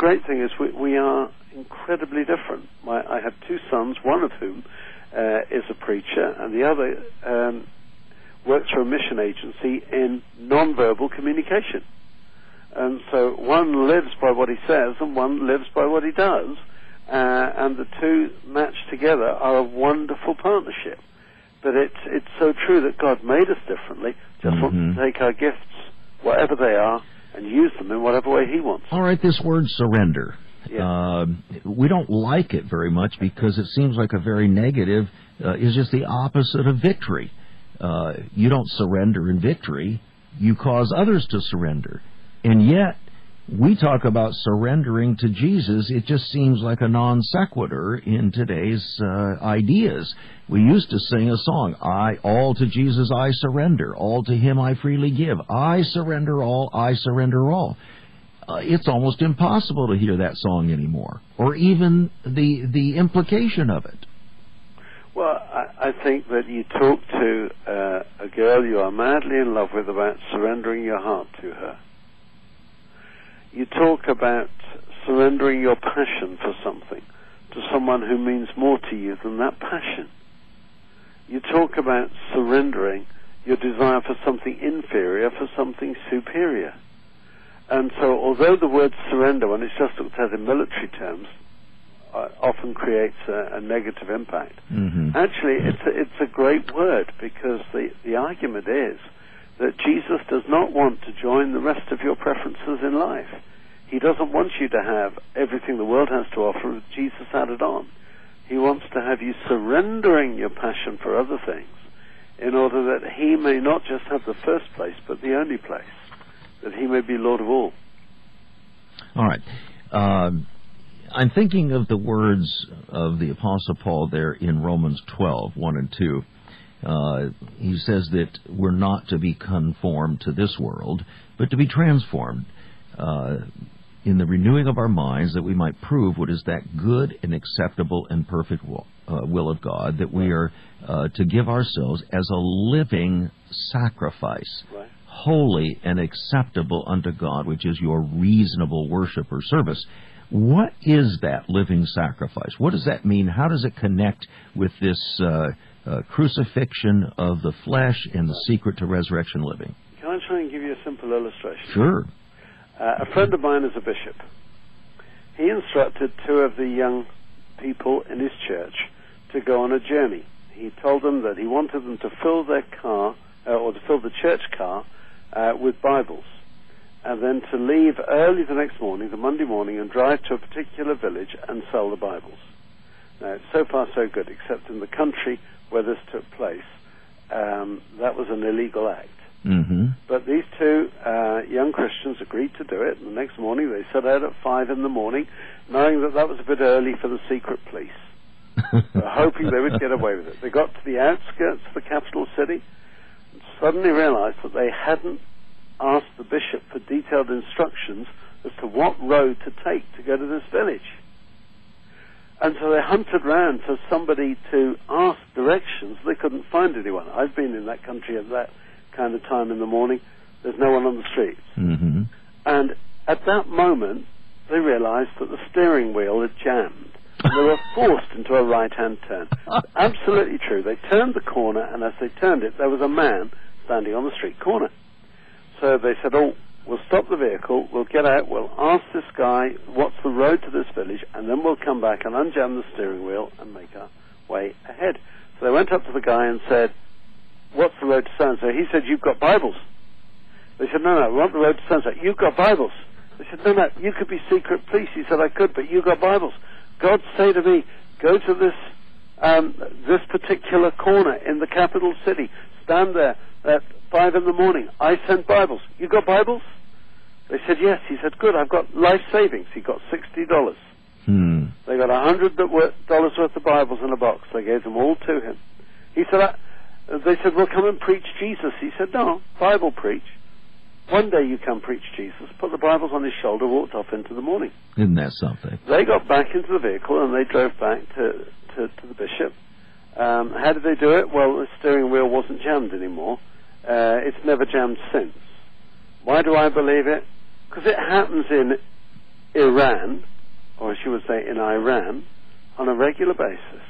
great thing is we are incredibly different. I have two sons, one of whom is a preacher, and the other works for a mission agency in nonverbal communication. And so one lives by what he says, and one lives by what he does, and the two matched together are a wonderful partnership. But it's so true that God made us differently, just wants to take our gifts, whatever they are, and use them in whatever way he wants. All right, this word surrender. Yeah. We don't like it very much because it seems like a very negative, is just the opposite of victory. You don't surrender in victory, you cause others to surrender. And yet, we talk about surrendering to Jesus. It just seems like a non sequitur in today's ideas. We used to sing a song, all to Jesus I surrender, all to him I freely give. I surrender all, I surrender all. It's almost impossible to hear that song anymore, or even the implication of it. Well, I think that you talk to a girl you are madly in love with about surrendering your heart to her. You talk about surrendering your passion for something to someone who means more to you than that passion. You talk about surrendering your desire for something inferior for something superior. And so although the word surrender, when it's just looked at in military terms, often creates a negative impact, actually it's a great word, because the argument is that Jesus does not want to join the rest of your preferences in life. He doesn't want you to have everything the world has to offer with Jesus added on. He wants to have you surrendering your passion for other things in order that he may not just have the first place, but the only place, that he may be Lord of all. All right. I'm thinking of the words of the Apostle Paul there in Romans 12, 1 and 2. He says that we're not to be conformed to this world, but to be transformed in the renewing of our minds, that we might prove what is that good and acceptable and perfect will of God, that we are to give ourselves as a living sacrifice, right, holy and acceptable unto God, which is your reasonable worship or service. What is that living sacrifice? What does that mean? How does it connect with this crucifixion of the flesh and the secret to resurrection living? Can I try and give you a simple illustration? Sure. A friend of mine is a bishop. He instructed two of the young people in his church to go on a journey. He told them that he wanted them to fill their car, or to fill the church car, with Bibles, and then to leave early the next morning, the Monday morning, and drive to a particular village and sell the Bibles. Now, so far so good, except in the country where this took place, that was an illegal act. But these two young Christians agreed to do it, and the next morning they set out at 5 in the morning, knowing that that was a bit early for the secret police, hoping they would get away with it. They got to the outskirts of the capital city and suddenly realized that they hadn't asked the bishop for detailed instructions as to what road to take to go to this village. And so they hunted round for somebody to ask directions. They couldn't find anyone. I've been in that country at that kind of time in the morning. There's no one on the streets. And at that moment, they realized that the steering wheel had jammed. And they were forced into a right-hand turn. Absolutely true. They turned the corner, and as they turned it, there was a man standing on the street corner. So they said, we'll stop the vehicle, we'll get out, we'll ask this guy what's the road to this village, and then we'll come back and unjam the steering wheel and make our way ahead. So they went up to the guy and said, what's the road to so-and-so? He said, you've got Bibles. They said, no, we want the road to so-and-so. You've got Bibles. They said, no, you could be secret police. He said, I could, but you've got Bibles. God say to me, go to this particular corner in the capital city. Stand there at 5 in the morning. I sent Bibles. You got Bibles? They said, yes. He said, good, I've got life savings. He got $60. They got $100 worth of Bibles in a box. They gave them all to him. He said, they said, well, come and preach Jesus. He said, no, Bible preach. One day you come preach Jesus. Put the Bibles on his shoulder, walked off into the morning. Isn't that something? They got back into the vehicle and they drove back to the bishop. How did they do it? Well, the steering wheel wasn't jammed anymore. It's never jammed since. Why do I believe it? Because it happens in Iran, or as you would say in Iran, on a regular basis.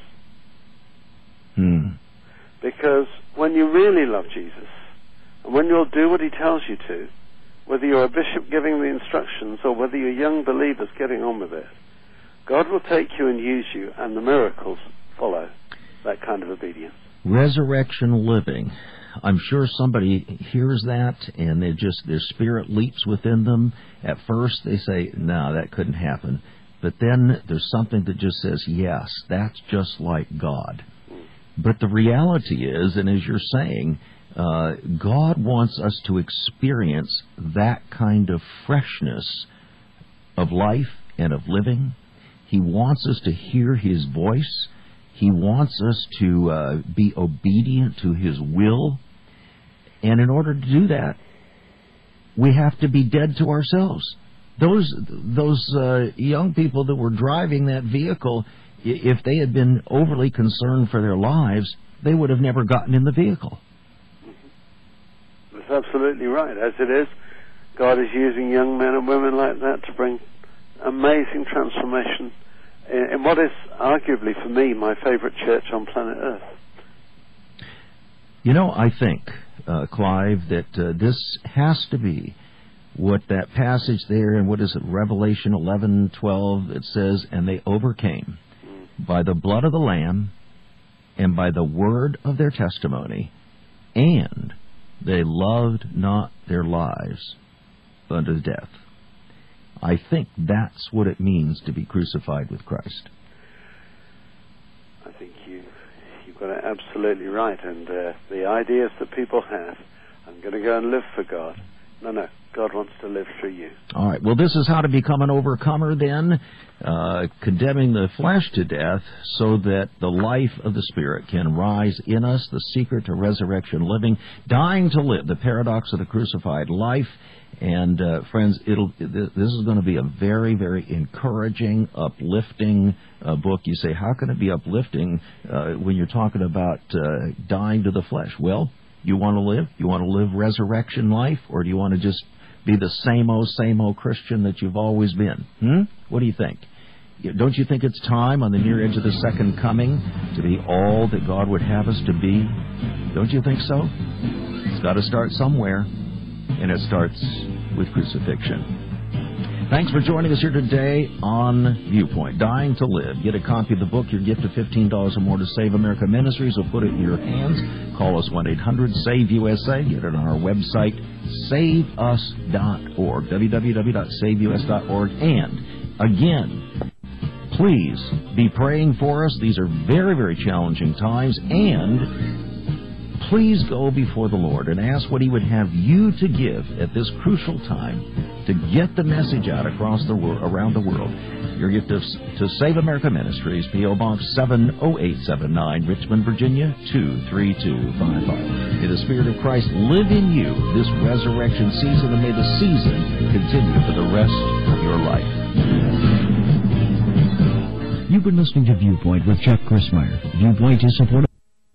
Because when you really love Jesus, and when you'll do what he tells you to, whether you're a bishop giving the instructions or whether you're young believers getting on with it, God will take you and use you, and the miracles follow that kind of obedience. Resurrection living. I'm sure somebody hears that and their spirit leaps within them. At first they say, no, that couldn't happen. But then there's something that just says, yes, that's just like God. But the reality is, and as you're saying, God wants us to experience that kind of freshness of life and of living. He wants us to hear his voice. He wants us to be obedient to his will. And in order to do that, we have to be dead to ourselves. Those young people that were driving that vehicle, if they had been overly concerned for their lives, they would have never gotten in the vehicle. That's absolutely right. As it is, God is using young men and women like that to bring amazing transformation in what is arguably, for me, my favorite church on planet Earth. You know, I think, Clive, that this has to be what that passage there in, what is it, Revelation 11:12, it says, and they overcame by the blood of the Lamb and by the word of their testimony, and they loved not their lives unto death. I think that's what it means to be crucified with Christ. I think you've got it absolutely right. And the ideas that people have, I'm going to go and live for God. No, God wants to live through you. All right. Well, this is how to become an overcomer then, condemning the flesh to death so that the life of the Spirit can rise in us, the secret to resurrection living, dying to live, the paradox of the crucified life. And, friends, this is going to be a very, very encouraging, uplifting book. You say, how can it be uplifting when you're talking about dying to the flesh? Well, you want to live? You want to live resurrection life? Or do you want to just be the same old Christian that you've always been? What do you think? Don't you think it's time on the near edge of the second coming to be all that God would have us to be? Don't you think so? It's got to start somewhere, and it starts with crucifixion. Thanks for joining us here today on Viewpoint, Dying to Live. Get a copy of the book. Your gift of $15 or more to Save America Ministries will put it in your hands. Call us 1-800-SAVE-USA. Get it on our website, saveus.org, www.saveus.org. And, again, please be praying for us. These are very, very challenging times. And please go before the Lord and ask what he would have you to give at this crucial time to get the message out across the world, around the world. Your gift to Save America Ministries, P.O. Box 70879, Richmond, Virginia 23255. May the Spirit of Christ live in you this resurrection season, and may the season continue for the rest of your life. You've been listening to Viewpoint with Chuck Crismier. Viewpoint is supported.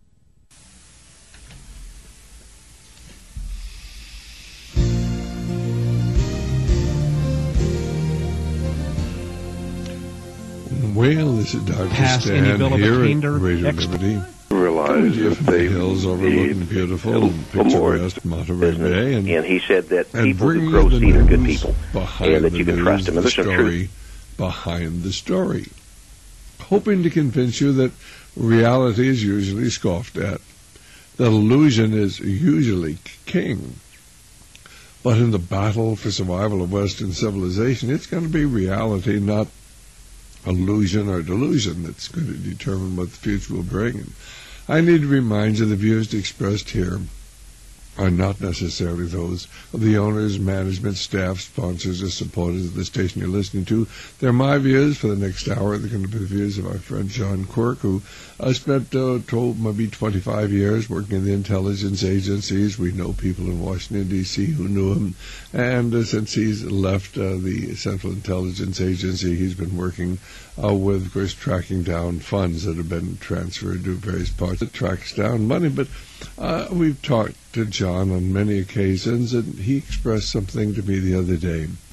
Well, this is Dr. Stan here at Radio Liberty. Realize if they hills overlooking beautiful and picturesque Monterey Bay, and he said that people who grow seed are good people, and that you can trust them. And there's some truth behind the story, hoping to convince you that reality is usually scoffed at, that illusion is usually king. But in the battle for survival of Western civilization, it's going to be reality, not illusion or delusion, that's going to determine what the future will bring. And I need to remind you the views expressed here are not necessarily those of the owners, management, staff, sponsors, or supporters of the station you're listening to. They're my views for the next hour. They're going to be the views of our friend John Quirk, who spent maybe 25 years working in the intelligence agencies. We know people in Washington, D.C. who knew him. And since he's left the Central Intelligence Agency, he's been working with, of course, tracking down funds that have been transferred to various parts. It tracks down money, but we've talked to John on many occasions, and he expressed something to me the other day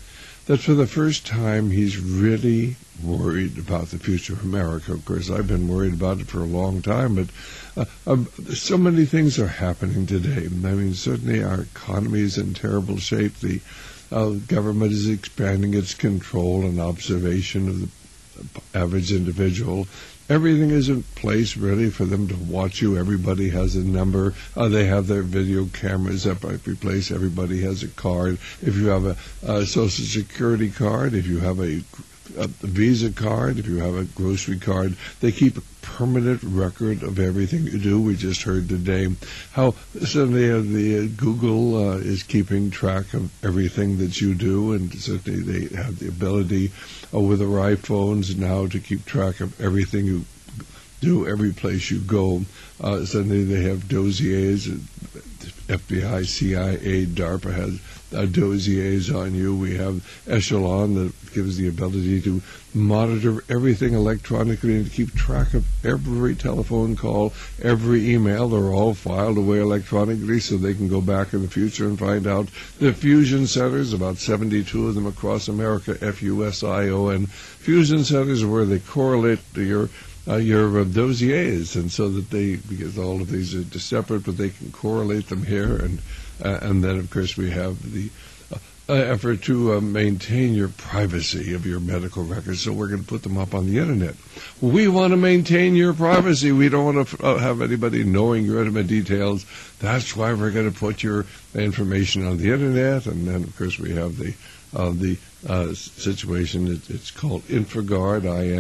that for the first time he's really worried about the future of America. Of course, I've been worried about it for a long time, but so many things are happening today. I mean, certainly our economy is in terrible shape. The government is expanding its control and observation of the average individual. Everything is in place, really, for them to watch you. Everybody has a number. They have their video cameras up every place. Everybody has a card. If you have a Social Security card, if you have a Visa card, if you have a grocery card, they keep a permanent record of everything you do. We just heard today how certainly the Google is keeping track of everything that you do, and certainly they have the ability with their iPhones now to keep track of everything you do, every place you go. Certainly they have dossiers. FBI, CIA, DARPA has dossiers on you. We have Echelon that gives the ability to monitor everything electronically and to keep track of every telephone call, every email. They're all filed away electronically so they can go back in the future and find out the fusion centers, about 72 of them across America, FUSION, fusion centers where they correlate your dossiers, and so that because all of these are separate, but they can correlate them here, and then of course we have the effort to maintain your privacy of your medical records, so we're going to put them up on the internet. We want to maintain your privacy. We don't want to have anybody knowing your intimate details. That's why we're going to put your information on the internet, and then of course we have the situation. It's called InfraGard,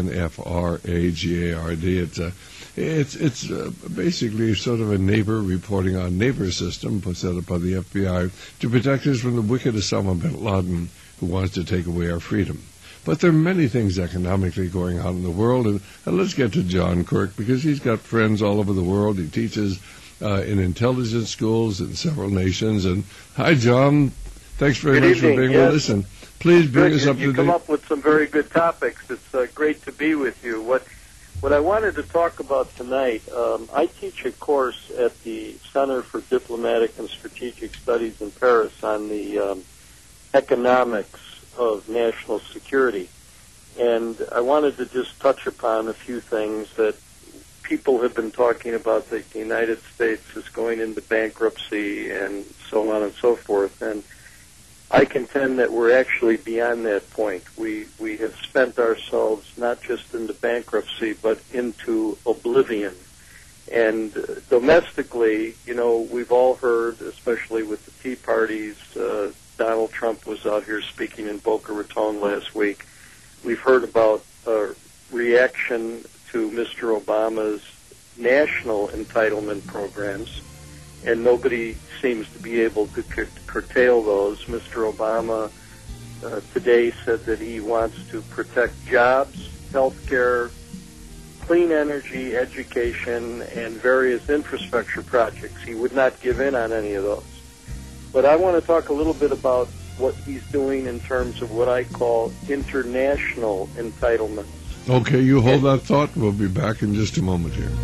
INFRAGARD. It's basically sort of a neighbor reporting on neighbor system set up by the FBI to protect us from the wicked Osama bin Laden, who wants to take away our freedom. But there are many things economically going on in the world, and let's get to John Quirk, because he's got friends all over the world. He teaches in intelligence schools in several nations. And hi, John. Thanks very much for being with us, and please bring us up to date. You come up with some very good topics. It's great to be with you. What I wanted to talk about tonight, I teach a course at the Center for Diplomatic and Strategic Studies in Paris on the economics of national security. And I wanted to just touch upon a few things that people have been talking about, that the United States is going into bankruptcy and so on and so forth. And I contend that we're actually beyond that point. We have spent ourselves not just into bankruptcy, but into oblivion. And domestically, we've all heard, especially with the Tea Parties, Donald Trump was out here speaking in Boca Raton last week. We've heard about reaction to Mr. Obama's national entitlement programs, and nobody seems to be able to curtail those. Mr. Obama today said that he wants to protect jobs, health care, clean energy, education, and various infrastructure projects. He would not give in on any of those. But I want to talk a little bit about what he's doing in terms of what I call international entitlements. Okay, you hold that thought. We'll be back in just a moment here.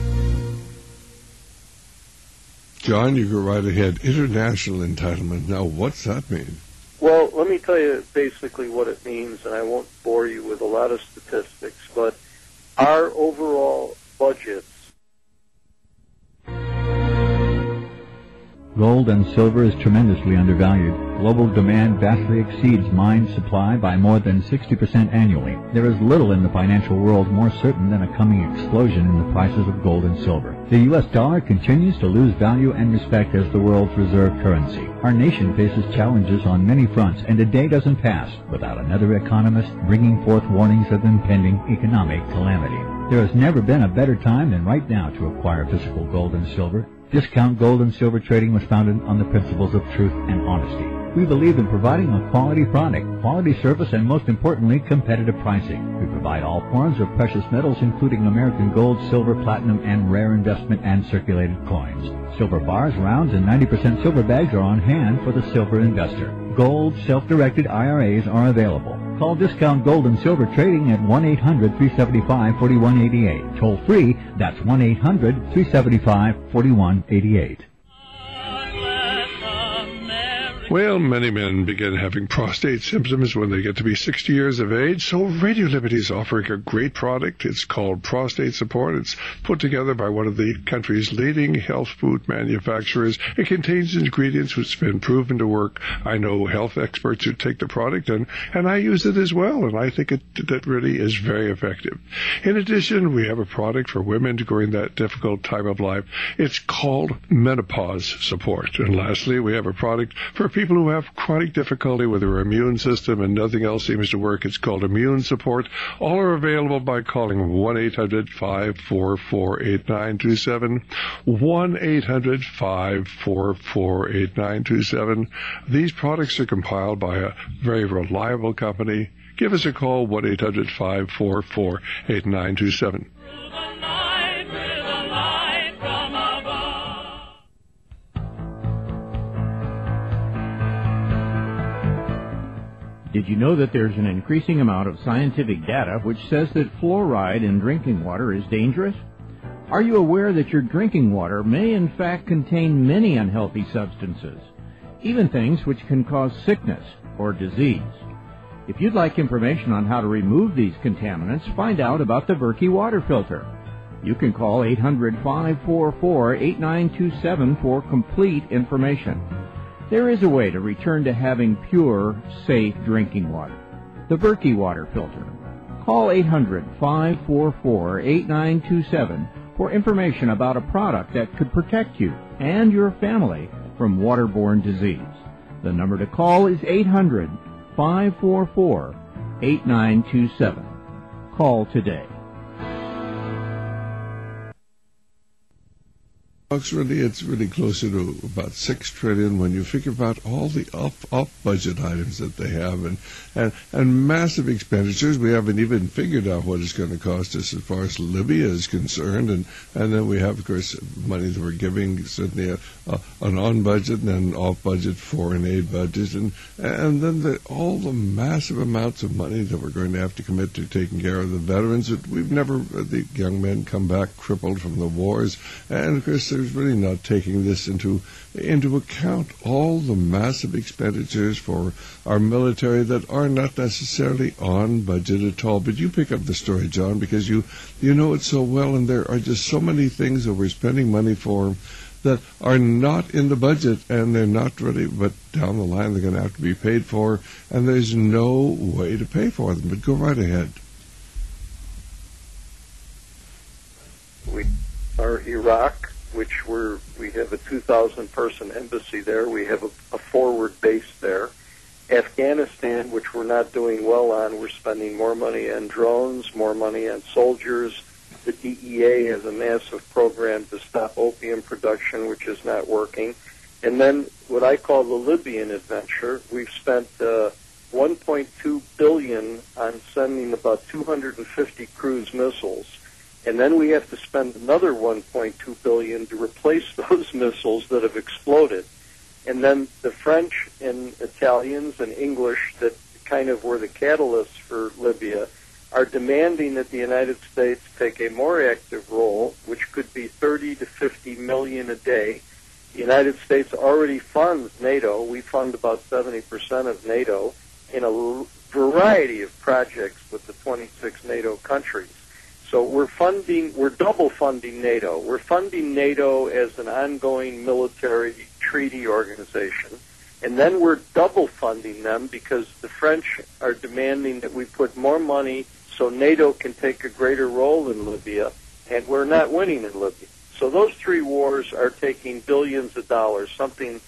John, you go right ahead. International entitlement. Now, what's that mean? Well, let me tell you basically what it means, and I won't bore you with a lot of statistics, but our overall budgets. Gold and silver is tremendously undervalued. Global demand vastly exceeds mine supply by more than 60% annually. There is little in the financial world more certain than a coming explosion in the prices of gold and silver. The U.S. dollar continues to lose value and respect as the world's reserve currency. Our nation faces challenges on many fronts, and a day doesn't pass without another economist bringing forth warnings of impending economic calamity. There has never been a better time than right now to acquire physical gold and silver. Discount Gold and Silver Trading was founded on the principles of truth and honesty. We believe in providing a quality product, quality service, and most importantly, competitive pricing. We provide all forms of precious metals, including American gold, silver, platinum, and rare investment and circulated coins. Silver bars, rounds, and 90% silver bags are on hand for the silver investor. Gold self-directed IRAs are available. Call Discount Gold and Silver Trading at 1-800-375-4188. Toll free, that's 1-800-375-4188. Well, many men begin having prostate symptoms when they get to be 60 years of age, so Radio Liberty is offering a great product. It's called Prostate Support. It's put together by one of the country's leading health food manufacturers. It contains ingredients which have been proven to work. I know health experts who take the product, and I use it as well, and I think that really is very effective. In addition, we have a product for women during that difficult time of life. It's called Menopause Support. And lastly, we have a product for people who have chronic difficulty with their immune system and nothing else seems to work. It's called Immune Support. All are available by calling 1-800-544-8927, 1-800-544-8927. These products are compiled by a very reliable company. Give us a call, 1-800-544-8927. Did you know that there's an increasing amount of scientific data which says that fluoride in drinking water is dangerous? Are you aware that your drinking water may in fact contain many unhealthy substances, even things which can cause sickness or disease? If you'd like information on how to remove these contaminants, find out about the Berkey water filter. You can call 800-544-8927 for complete information. There is a way to return to having pure, safe drinking water. The Berkey water filter. Call 800-544-8927 for information about a product that could protect you and your family from waterborne disease. The number to call is 800-544-8927. Call today. It's really closer to about $6 trillion when you figure about all the off-budget items that they have and massive expenditures. We haven't even figured out what it's going to cost us as far as Libya is concerned, and then we have, of course, money that we're giving, certainly an on-budget and an off-budget foreign aid budget, and then all the massive amounts of money that we're going to have to commit to taking care of the veterans. The young men come back crippled from the wars, and of course there's really not taking this into account, all the massive expenditures for our military that are not necessarily on budget at all. But you pick up the story, John, because you know it so well, and there are just so many things that we're spending money for that are not in the budget, and they're not really, but down the line they're going to have to be paid for, and there's no way to pay for them. But go right ahead. We are Iraq, which we have a 2,000-person embassy there. We have a forward base there. Afghanistan, which we're not doing well on, we're spending more money on drones, more money on soldiers. The DEA has a massive program to stop opium production, which is not working. And then what I call the Libyan adventure, we've spent $1.2 billion on sending about 250 cruise missiles. And then we have to spend another $1.2 billion to replace those missiles that have exploded. And then the French and Italians and English that kind of were the catalysts for Libya are demanding that the United States take a more active role, which could be 30 to 50 million a day. The United States already funds NATO. We fund about 70% of NATO in a variety of projects with the 26 NATO countries. So we're double funding NATO. We're funding NATO as an ongoing military treaty organization. And then we're double funding them because the French are demanding that we put more money so NATO can take a greater role in Libya, and we're not winning in Libya. So those three wars are taking billions of dollars, something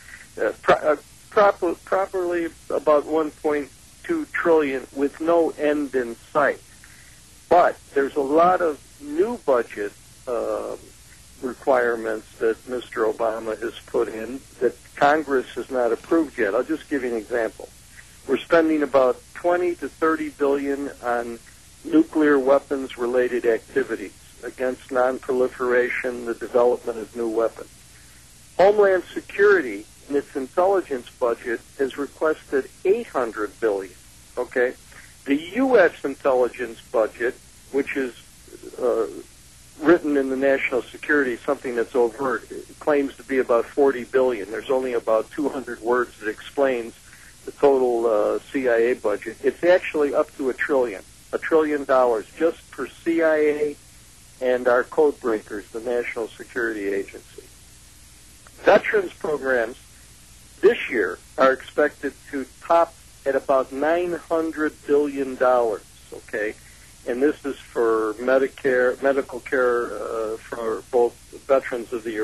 properly about $1.2 trillion with no end in sight. But there's a lot of new budget requirements that Mr. Obama has put in that Congress has not approved yet. I'll just give you an example. We're spending about 20 to 30 billion on nuclear weapons-related activities against non-proliferation, the development of new weapons. Homeland Security, in its intelligence budget, has requested $800 billion. Okay, the U.S. intelligence budget, which is written in the national security, something that's overt. It claims to be about $40 billion. There's only about 200 words that explains the total CIA budget. It's actually up to $1 trillion just for CIA and our code breakers, the National Security Agency. Veterans programs this year are expected to top at about $900 billion, okay? And this is for medical care for both veterans of the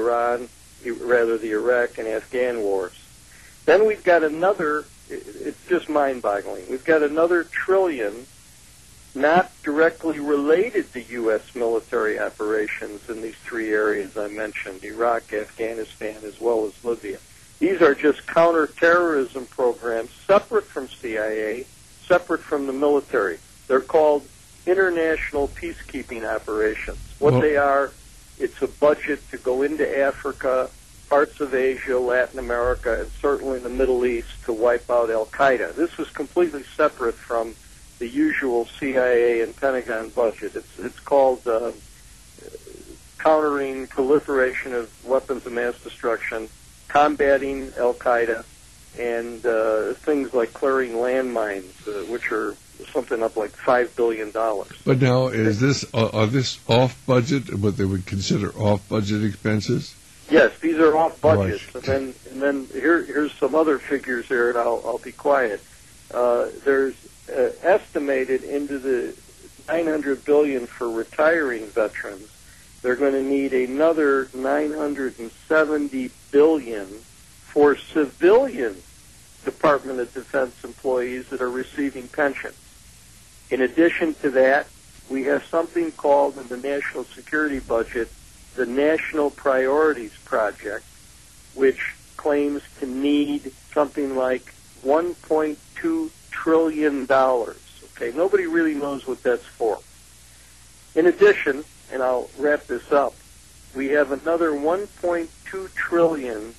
Iraq and Afghan wars. Then we've got another, it's just mind-boggling, we've got another $1 trillion not directly related to U.S. military operations in these three areas I mentioned, Iraq, Afghanistan, as well as Libya. These are just counterterrorism programs separate from CIA, separate from the military. They're called international peacekeeping operations. What they are, it's a budget to go into Africa, parts of Asia, Latin America, and certainly the Middle East to wipe out Al-Qaeda. This was completely separate from the usual CIA and Pentagon budget. It's called countering proliferation of weapons of mass destruction, combating Al-Qaeda, and things like clearing landmines, which are something up like $5 billion. But now, is this are this off budget? What they would consider off budget expenses? Yes, these are off budgets. Right. And then here's some other figures here, and I'll be quiet. There's estimated into the $900 billion for retiring veterans. They're going to need another $970 billion for civilian Department of Defense employees that are receiving pensions. In addition to that, we have something called in the national security budget the National Priorities Project, which claims to need something like $1.2 trillion. Okay, nobody really knows what that's for. In addition, and I'll wrap this up, we have another $1.2 trillion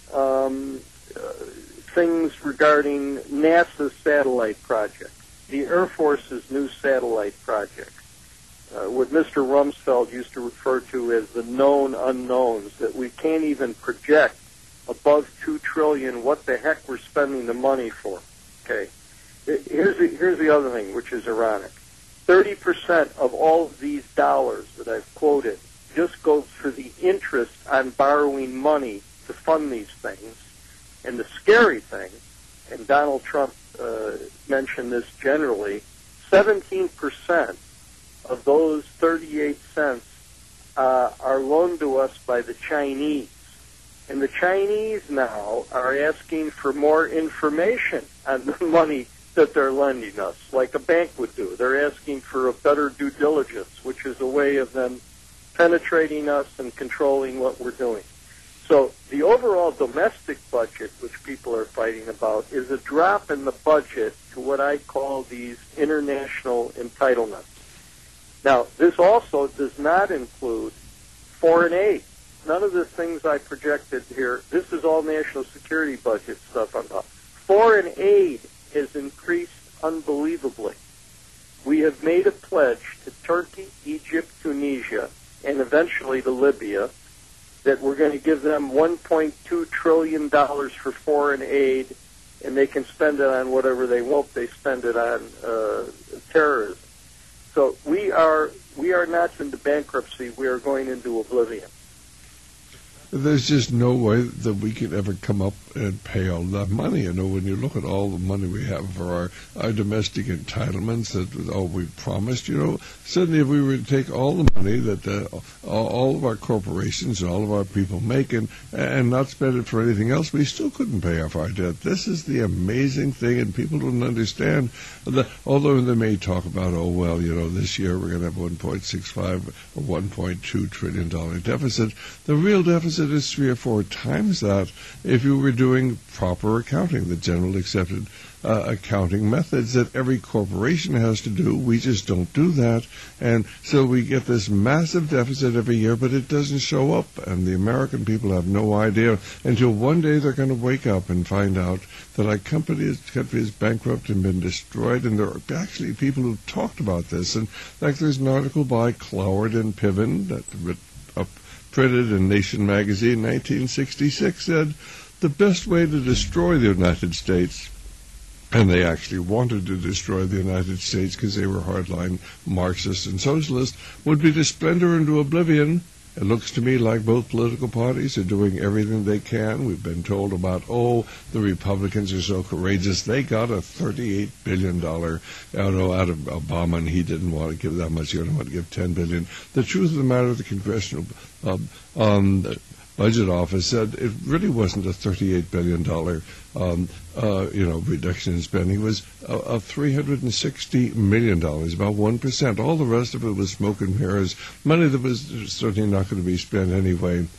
things regarding NASA's satellite project, the Air Force's new satellite project, what Mr. Rumsfeld used to refer to as the known unknowns, that we can't even project above $2 trillion what the heck we're spending the money for. Okay, here's the other thing, which is ironic. 30% of all of these dollars that I've quoted just goes for the interest on borrowing money to fund these things. And the scary thing, and Donald Trump mentioned this generally, 17% of those 38 cents are loaned to us by the Chinese. And the Chinese now are asking for more information on the money that they're lending us, like a bank would do. They're asking for a better due diligence, which is a way of them penetrating us and controlling what we're doing. So the overall domestic budget, which people are fighting about, is a drop in the budget to what I call these international entitlements. Now, this also does not include foreign aid. None of the things I projected here, this is all national security budget stuff. Foreign aid has increased unbelievably. We have made a pledge to Turkey, Egypt, Tunisia, and eventually to Libya that we're going to give them $1.2 trillion for foreign aid, and they can spend it on whatever they want. They spend it on terrorism. So we are not into bankruptcy. We are going into oblivion. There's just no way that we can ever come up and pay all that money. You know, when you look at all the money we have for our domestic entitlements that all we promised, you know, suddenly if we were to take all the money that all of our corporations and all of our people make and not spend it for anything else, we still couldn't pay off our debt. This is the amazing thing, and people don't understand that. Although they may talk about, oh, well, you know, this year we're going to have $1.65 or $1.2 trillion deficit, the real deficit deficit is 3 or 4 times that if you were doing proper accounting, the general accepted accounting methods that every corporation has to do. We just don't do that. And so we get this massive deficit every year, but it doesn't show up. And the American people have no idea until one day they're going to wake up and find out that our country is bankrupt and been destroyed. And there are actually people who've talked about this. And like there's an article by Cloward and Piven that printed in Nation magazine in 1966 said the best way to destroy the United States, and they actually wanted to destroy the United States because they were hardline Marxists and socialists, would be to spend her into oblivion. It looks to me like both political parties are doing everything they can. We've been told about, the Republicans are so courageous. They got a $38 billion out of Obama, and he didn't want to give that much. He only wanted to give $10 billion. The truth of the matter, the Congressional Budget Office said it really wasn't a $38 billion reduction in spending. It was $360 million, about 1%. All the rest of it was smoke and mirrors, money that was certainly not going to be spent anyway.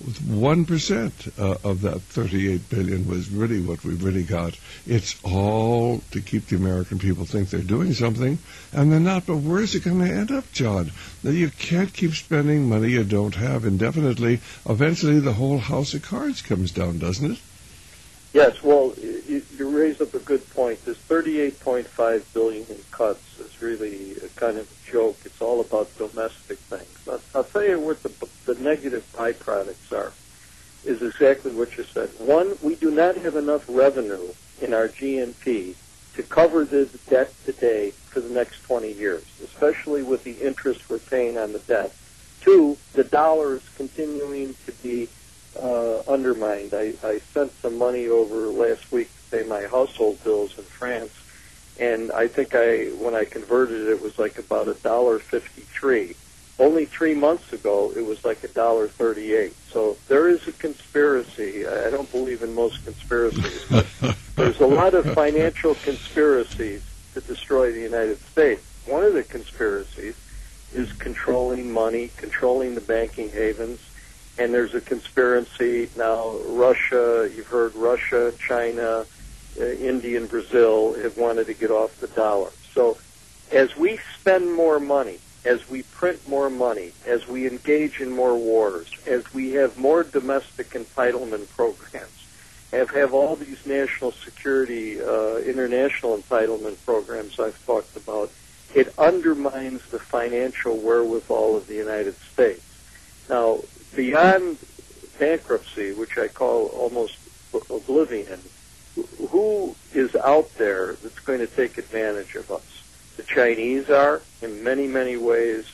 1% of that $38 billion was really what we really got. It's all to keep the American people think they're doing something, and they're not. But where's it going to end up, John? Now, you can't keep spending money you don't have indefinitely. Eventually, the whole house of cards comes down, doesn't it? Yes, well, you raise up a good point. This $38.5 billion in cuts is really a kind of a joke. It's all about domestic things. I'll tell you what the negative byproducts are, is exactly what you said. One, we do not have enough revenue in our GNP to cover the debt today for the next 20 years, especially with the interest we're paying on the debt. Two, the dollar is continuing to be undermined. I sent some money over last week to pay my household bills in France, and I think when I converted it was like about $1.53. Only 3 months ago, it was like $1.38. So there is a conspiracy. I don't believe in most conspiracies, but there's a lot of financial conspiracies to destroy the United States. One of the conspiracies is controlling money, controlling the banking havens, and there's a conspiracy now. Russia, you've heard Russia, China, India, and Brazil have wanted to get off the dollar. So as we spend more money, as we print more money, as we engage in more wars, as we have more domestic entitlement programs, have all these national security, international entitlement programs I've talked about, it undermines the financial wherewithal of the United States. Now, beyond bankruptcy, which I call almost oblivion, who is out there that's going to take advantage of us? The Chinese are, in many, many ways.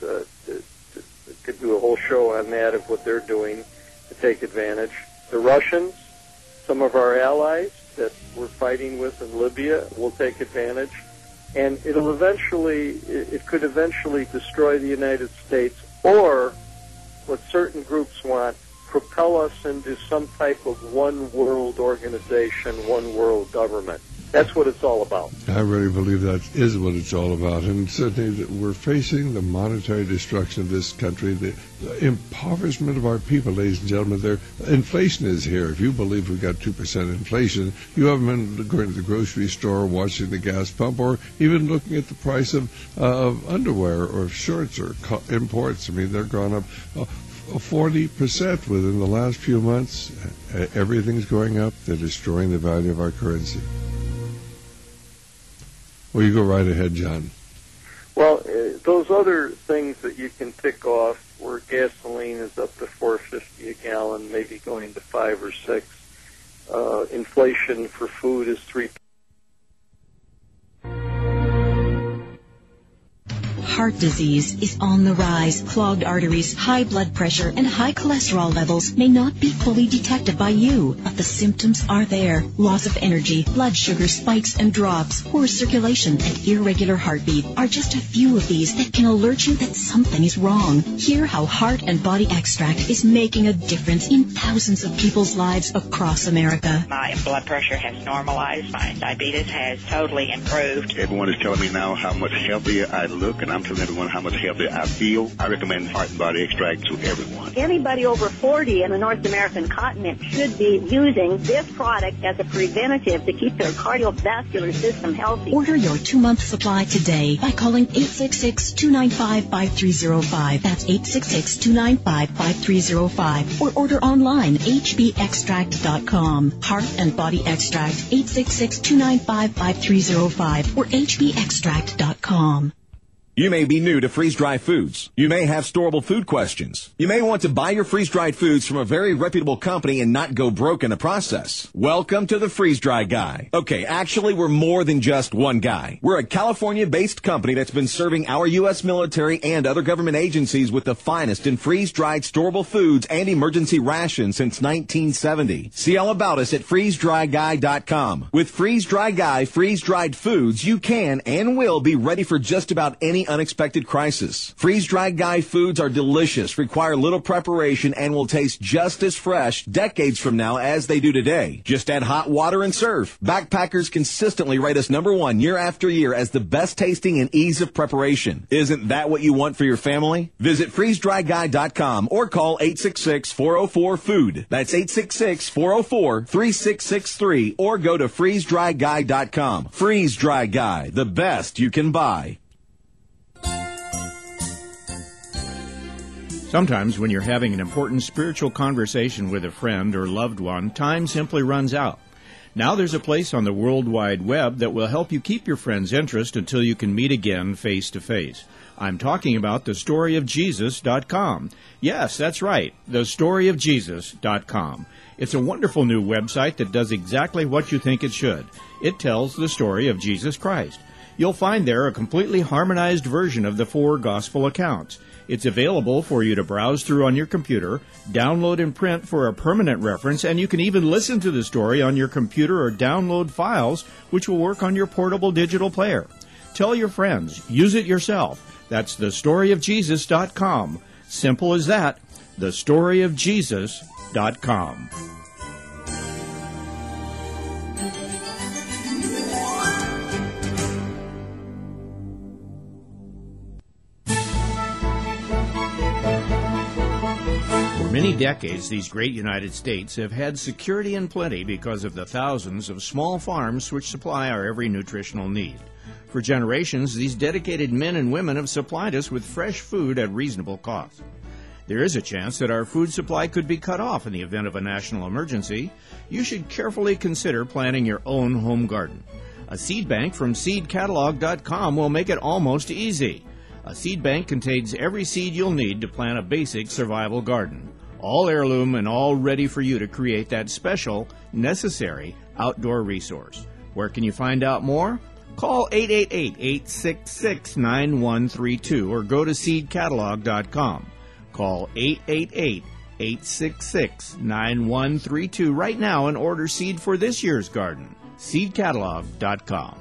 Could do a whole show on that of what they're doing to take advantage. The Russians, some of our allies that we're fighting with in Libya, will take advantage. And it could eventually destroy the United States, or what certain groups want, propel us into some type of one world organization, one world government. That's what it's all about. I really believe that is what it's all about. And certainly we're facing the monetary destruction of this country, the impoverishment of our people, ladies and gentlemen. Inflation is here. If you believe we've got 2% inflation, you haven't been going to the grocery store, watching the gas pump, or even looking at the price of underwear or shorts or imports. I mean, they're gone up 40% within the last few months. Everything's going up. They're destroying the value of our currency. Well, you go right ahead, John. Well, those other things that you can tick off, where gasoline is up to $4.50 a gallon, maybe going to $5 or $6. Inflation for food is 3%. Heart disease is on the rise. Clogged arteries, high blood pressure, and high cholesterol levels may not be fully detected by you, but the symptoms are there. Loss of energy, blood sugar spikes and drops, poor circulation, and irregular heartbeat are just a few of these that can alert you that something is wrong. Hear how Heart and Body Extract is making a difference in thousands of people's lives across America. My blood pressure has normalized. My diabetes has totally improved. Everyone is telling me now how much healthier I look, and I'm telling everyone how much healthier I feel. I recommend Heart and Body Extract to everyone. Anybody over 40 in the North American continent should be using this product as a preventative to keep their cardiovascular system healthy. Order your 2-month supply today by calling 866-295-5305. That's 866-295-5305. Or order online, hbextract.com. Heart and Body Extract, 866-295-5305 or hbextract.com. You may be new to freeze-dried foods. You may have storable food questions. You may want to buy your freeze-dried foods from a very reputable company and not go broke in the process. Welcome to the Freeze-Dry Guy. Okay, actually, we're more than just one guy. We're a California-based company that's been serving our U.S. military and other government agencies with the finest in freeze-dried storable foods and emergency rations since 1970. See all about us at freezedryguy.com. With Freeze-Dry Guy freeze-dried foods, you can and will be ready for just about any unexpected crisis. Freeze-Dry Guy foods are delicious, require little preparation, and will taste just as fresh decades from now as they do today. Just add hot water and serve. Backpackers consistently rate us #1 year after year as the best tasting and ease of preparation. Isn't that what you want for your family? Visit freezedryguy.com or call 866-404-FOOD. That's 866-404-3663 or go to freezedryguy.com. Freeze-Dry Guy, the best you can buy. Sometimes when you're having an important spiritual conversation with a friend or loved one, time simply runs out. Now there's a place on the World Wide Web that will help you keep your friend's interest until you can meet again face to face. I'm talking about thestoryofjesus.com. Yes, that's right, thestoryofjesus.com. It's a wonderful new website that does exactly what you think it should. It tells the story of Jesus Christ. You'll find there a completely harmonized version of the 4 gospel accounts. It's available for you to browse through on your computer, download and print for a permanent reference, and you can even listen to the story on your computer or download files, which will work on your portable digital player. Tell your friends. Use it yourself. That's thestoryofjesus.com. Simple as that. thestoryofjesus.com. For many decades, these great United States have had security and plenty because of the thousands of small farms which supply our every nutritional need. For generations, these dedicated men and women have supplied us with fresh food at reasonable cost. There is a chance that our food supply could be cut off in the event of a national emergency. You should carefully consider planting your own home garden. A seed bank from seedcatalog.com will make it almost easy. A seed bank contains every seed you'll need to plant a basic survival garden. All heirloom and all ready for you to create that special, necessary outdoor resource. Where can you find out more? Call 888-866-9132 or go to seedcatalog.com. Call 888-866-9132 right now and order seed for this year's garden. seedcatalog.com.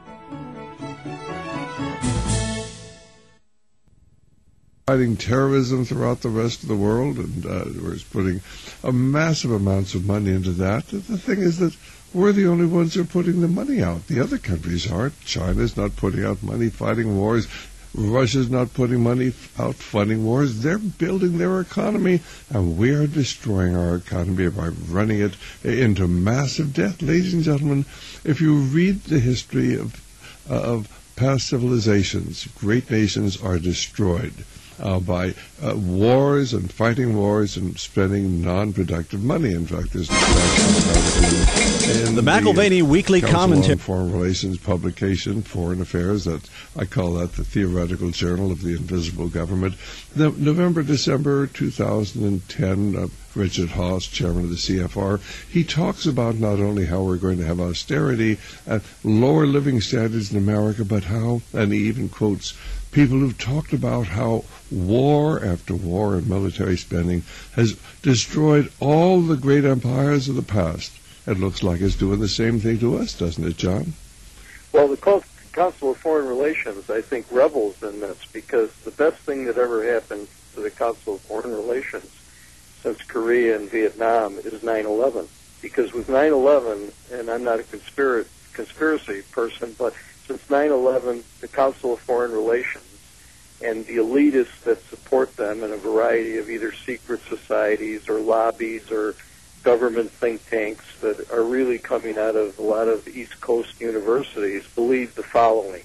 Fighting terrorism throughout the rest of the world, and we're putting massive amounts of money into that. The thing is that we're the only ones who are putting the money out. The other countries aren't. China's not putting out money fighting wars. Russia's not putting money out funding wars. They're building their economy, and we are destroying our economy by running it into massive debt. Ladies and gentlemen, if you read the history of past civilizations, great nations are destroyed by wars and fighting wars and spending non-productive money. In fact, there's an article in the McIlvaney Weekly Commentary on Foreign Relations publication, Foreign Affairs, that I call that the theoretical journal of the invisible government. November-December 2010, Richard Haas, chairman of the CFR, he talks about not only how we're going to have austerity and lower living standards in America, but how, and he even quotes people who've talked about how war after war and military spending has destroyed all the great empires of the past. It looks like it's doing the same thing to us, doesn't it, John? Well, the Council of Foreign Relations, I think, revels in this, because the best thing that ever happened to the Council of Foreign Relations since Korea and Vietnam is 9/11. Because with 9/11, and I'm not a conspiracy person, but since 9/11, the Council of Foreign Relations and the elitists that support them in a variety of either secret societies or lobbies or government think tanks that are really coming out of a lot of East Coast universities believe the following.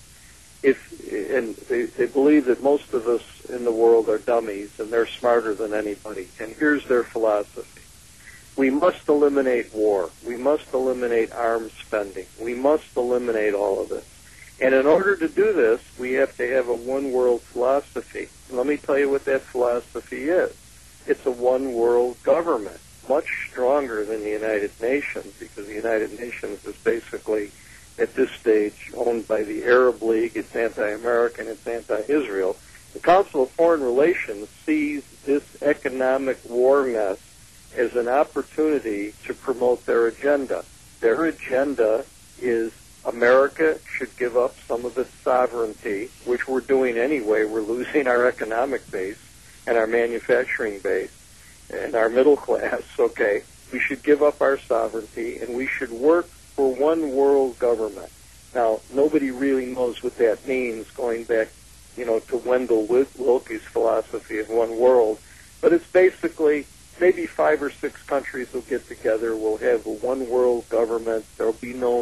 They believe that most of us in the world are dummies and they're smarter than anybody. And here's their philosophy. We must eliminate war. We must eliminate arms spending. We must eliminate all of this. And in order to do this, we have to have a one-world philosophy. And let me tell you what that philosophy is. It's a one-world government, much stronger than the United Nations, because the United Nations is basically, at this stage, owned by the Arab League. It's anti-American. It's anti-Israel. The Council of Foreign Relations sees this economic war mess as an opportunity to promote their agenda. Their agenda is America should give up some of its sovereignty, which we're doing anyway. We're losing our economic base and our manufacturing base and our middle class, okay? We should give up our sovereignty, and we should work for one world government. Now, nobody really knows what that means, going back, to Wendell Willkie's philosophy of one world. But it's basically maybe 5 or 6 countries will get together. We'll have a one world government. There'll be no,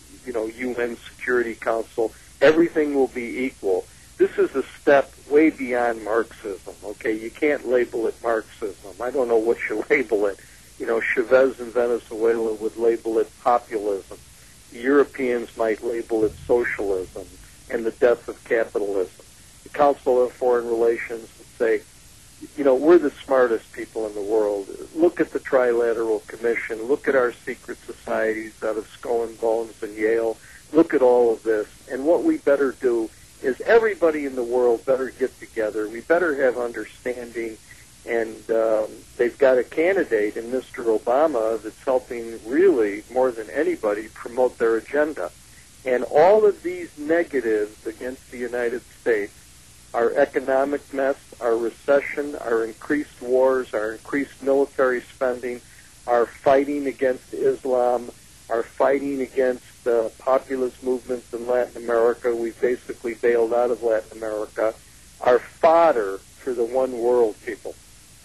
UN Security Council. Everything will be equal. This is a step way beyond Marxism, okay? You can't label it Marxism. I don't know what you label it. Chavez in Venezuela would label it populism. The Europeans might label it socialism and the death of capitalism. The Council of Foreign Relations would say, we're the smartest people in the world. Look at the Trilateral Commission. Look at our secret societies out of Skull and Bones and Yale. Look at all of this. And what we better do is everybody in the world better get together. We better have understanding. And they've got a candidate in Mr. Obama that's helping really more than anybody promote their agenda. And all of these negatives against the United States, our economic mess, our recession, our increased wars, our increased military spending, our fighting against Islam, our fighting against populist movements in Latin America. We basically bailed out of Latin America. Our fodder for the one world, people.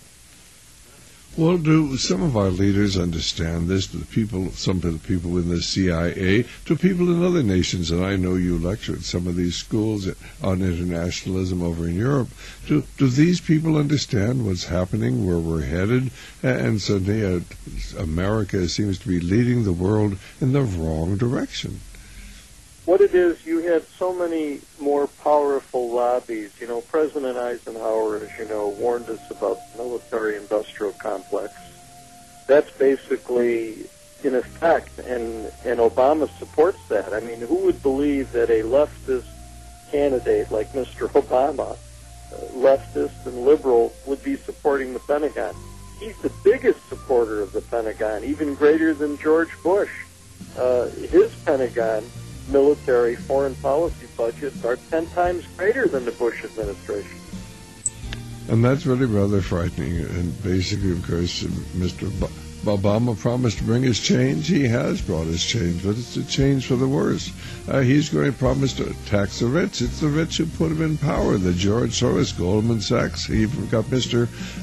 Well, do some of our leaders understand this? Some of the people in the CIA, to people in other nations, and I know you lecture at some of these schools on internationalism over in Europe. Do these people understand what's happening, where we're headed? And suddenly America seems to be leading the world in the wrong direction. What it is, you have so many more powerful lobbies. President Eisenhower, as you know, warned us about the military-industrial complex. That's basically in effect, and Obama supports that. I mean, who would believe that a leftist candidate like Mr. Obama, leftist and liberal, would be supporting the Pentagon? He's the biggest supporter of the Pentagon, even greater than George Bush. His Pentagon military foreign policy budgets are 10 times greater than the Bush administration. And that's really rather frightening. And basically, of course, Mr. Obama promised to bring us change. He has brought us change, but it's a change for the worse. He's going to promise to tax the rich. It's the rich who put him in power. The George Soros, Goldman Sachs. He even got Mr.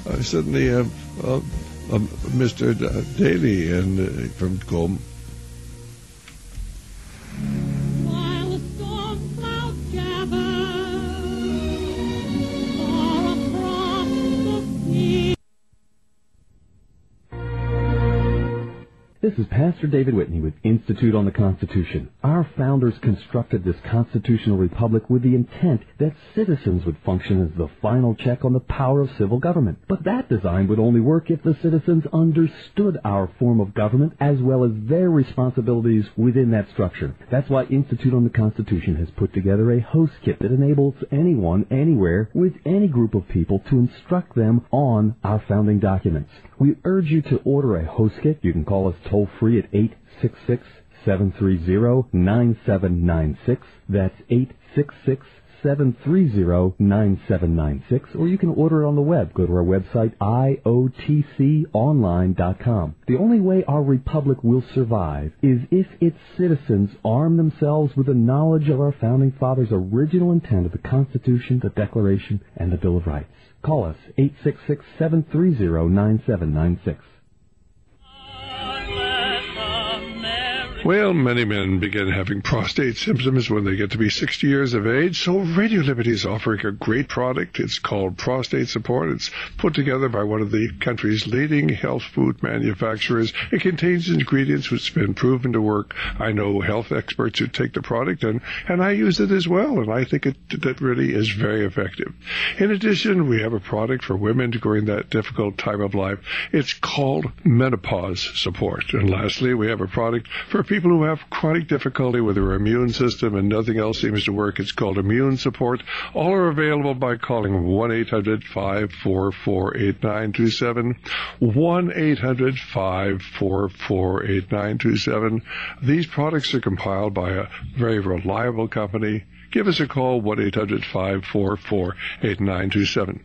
Daley and from Goldman. This is Pastor David Whitney with Institute on the Constitution. Our founders constructed this constitutional republic with the intent that citizens would function as the final check on the power of civil government. But that design would only work if the citizens understood our form of government as well as their responsibilities within that structure. That's why Institute on the Constitution has put together a host kit that enables anyone, anywhere, with any group of people to instruct them on our founding documents. We urge you to order a host kit. You can call us toll-free at 866-730-9796. That's 866 866-730-9796, or you can order it on the web. Go to our website, iotconline.com. The only way our republic will survive is if its citizens arm themselves with the knowledge of our Founding Fathers' original intent of the Constitution, the Declaration, and the Bill of Rights. Call us, 866-730-9796. Well, many men begin having prostate symptoms when they get to be 60 years of age, so Radio Liberty is offering a great product. It's called Prostate Support. It's put together by one of the country's leading health food manufacturers. It contains ingredients which have been proven to work. I know health experts who take the product, and I use it as well, and I think that really is very effective. In addition, we have a product for women during that difficult time of life. It's called Menopause Support. And lastly, we have a product for people who have chronic difficulty with their immune system and nothing else seems to work. It's called Immune Support. All are available by calling 1-800-544-8927, 1-800-544-8927. These products are compiled by a very reliable company. Give us a call, 1-800-544-8927.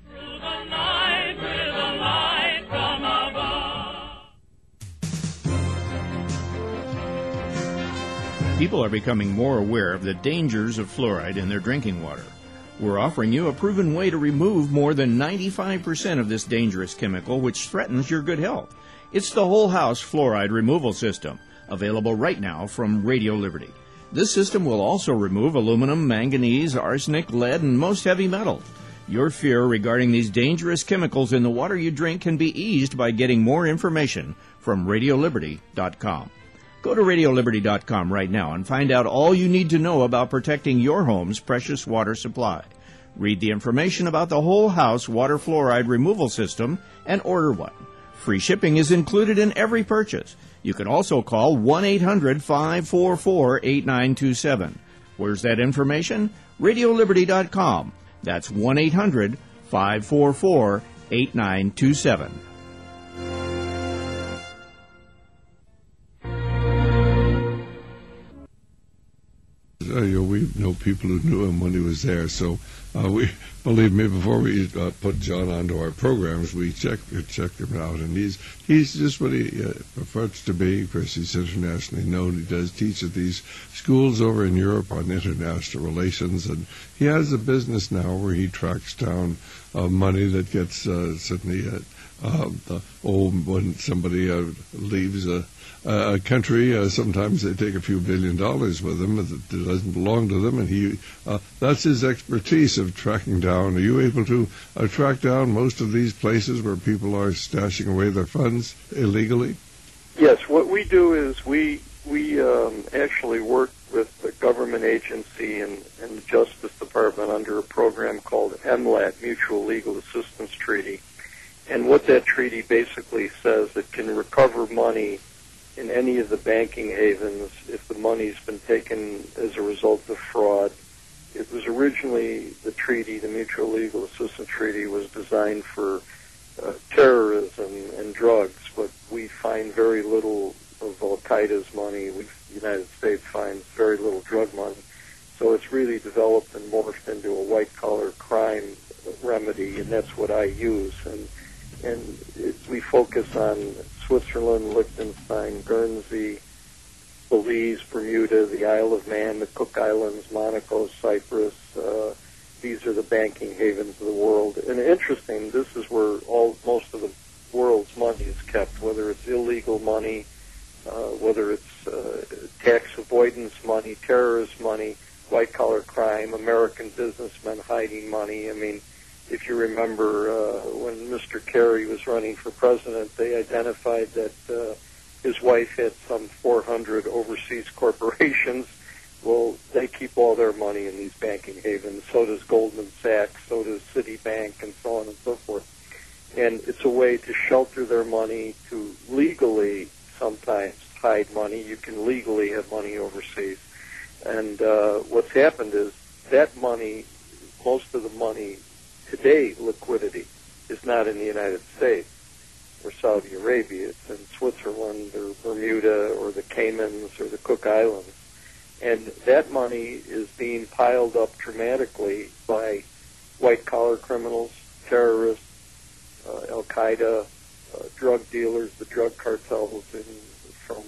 People are becoming more aware of the dangers of fluoride in their drinking water. We're offering you a proven way to remove more than 95% of this dangerous chemical which threatens your good health. It's the Whole House Fluoride Removal System, available right now from Radio Liberty. This system will also remove aluminum, manganese, arsenic, lead, and most heavy metals. Your fear regarding these dangerous chemicals in the water you drink can be eased by getting more information from RadioLiberty.com. Go to RadioLiberty.com right now and find out all you need to know about protecting your home's precious water supply. Read the information about the Whole House Water Fluoride Removal System and order one. Free shipping is included in every purchase. You can also call 1-800-544-8927. Where's that information? RadioLiberty.com. That's 1-800-544-8927. We know people who knew him when he was there, so believe me, before we put John onto our programs, we checked him out, and he's just what he prefers to be. Of course, he's internationally known. He does teach at these schools over in Europe on international relations, and he has a business now where he tracks down money that gets certainly when somebody leaves a country, sometimes they take a few $1 billion with them that doesn't belong to them, and that's his expertise of tracking down. Are you able to track down most of these places where people are stashing away their funds illegally? Yes, what we do is we actually work with the government agency and the Justice Department under a program called MLAT, Mutual Legal Assistance Treaty. And what that treaty basically says, it can recover money in any of the banking havens if the money's been taken as a result of fraud. It was originally the treaty, the Mutual Legal Assistance Treaty, was designed for terrorism and drugs, but we find very little of Al-Qaeda's money. The United States finds very little drug money. So it's really developed and morphed into a white-collar crime remedy, and that's what I use. And we focus on Switzerland, Liechtenstein, Guernsey, Belize, Bermuda, the Isle of Man, the Cook Islands, Monaco, Cyprus. These are the banking havens of the world. And interesting, this is where most of the world's money is kept, whether it's illegal money, whether it's tax avoidance money, terrorist money, white-collar crime, American businessmen hiding money. I mean, if you remember when Mr. Kerry was running for president, they identified that his wife had some 400 overseas corporations. Well, they keep all their money in these banking havens. So does Goldman Sachs, so does Citibank, and so on and so forth. And it's a way to shelter their money, to legally sometimes hide money. You can legally have money overseas. And what's happened is that money, most of the money today, liquidity, is not in the United States or Saudi Arabia. It's in Switzerland or Bermuda or the Caymans or the Cook Islands. And that money is being piled up dramatically by white-collar criminals, terrorists, Al-Qaeda, drug dealers, the drug cartels from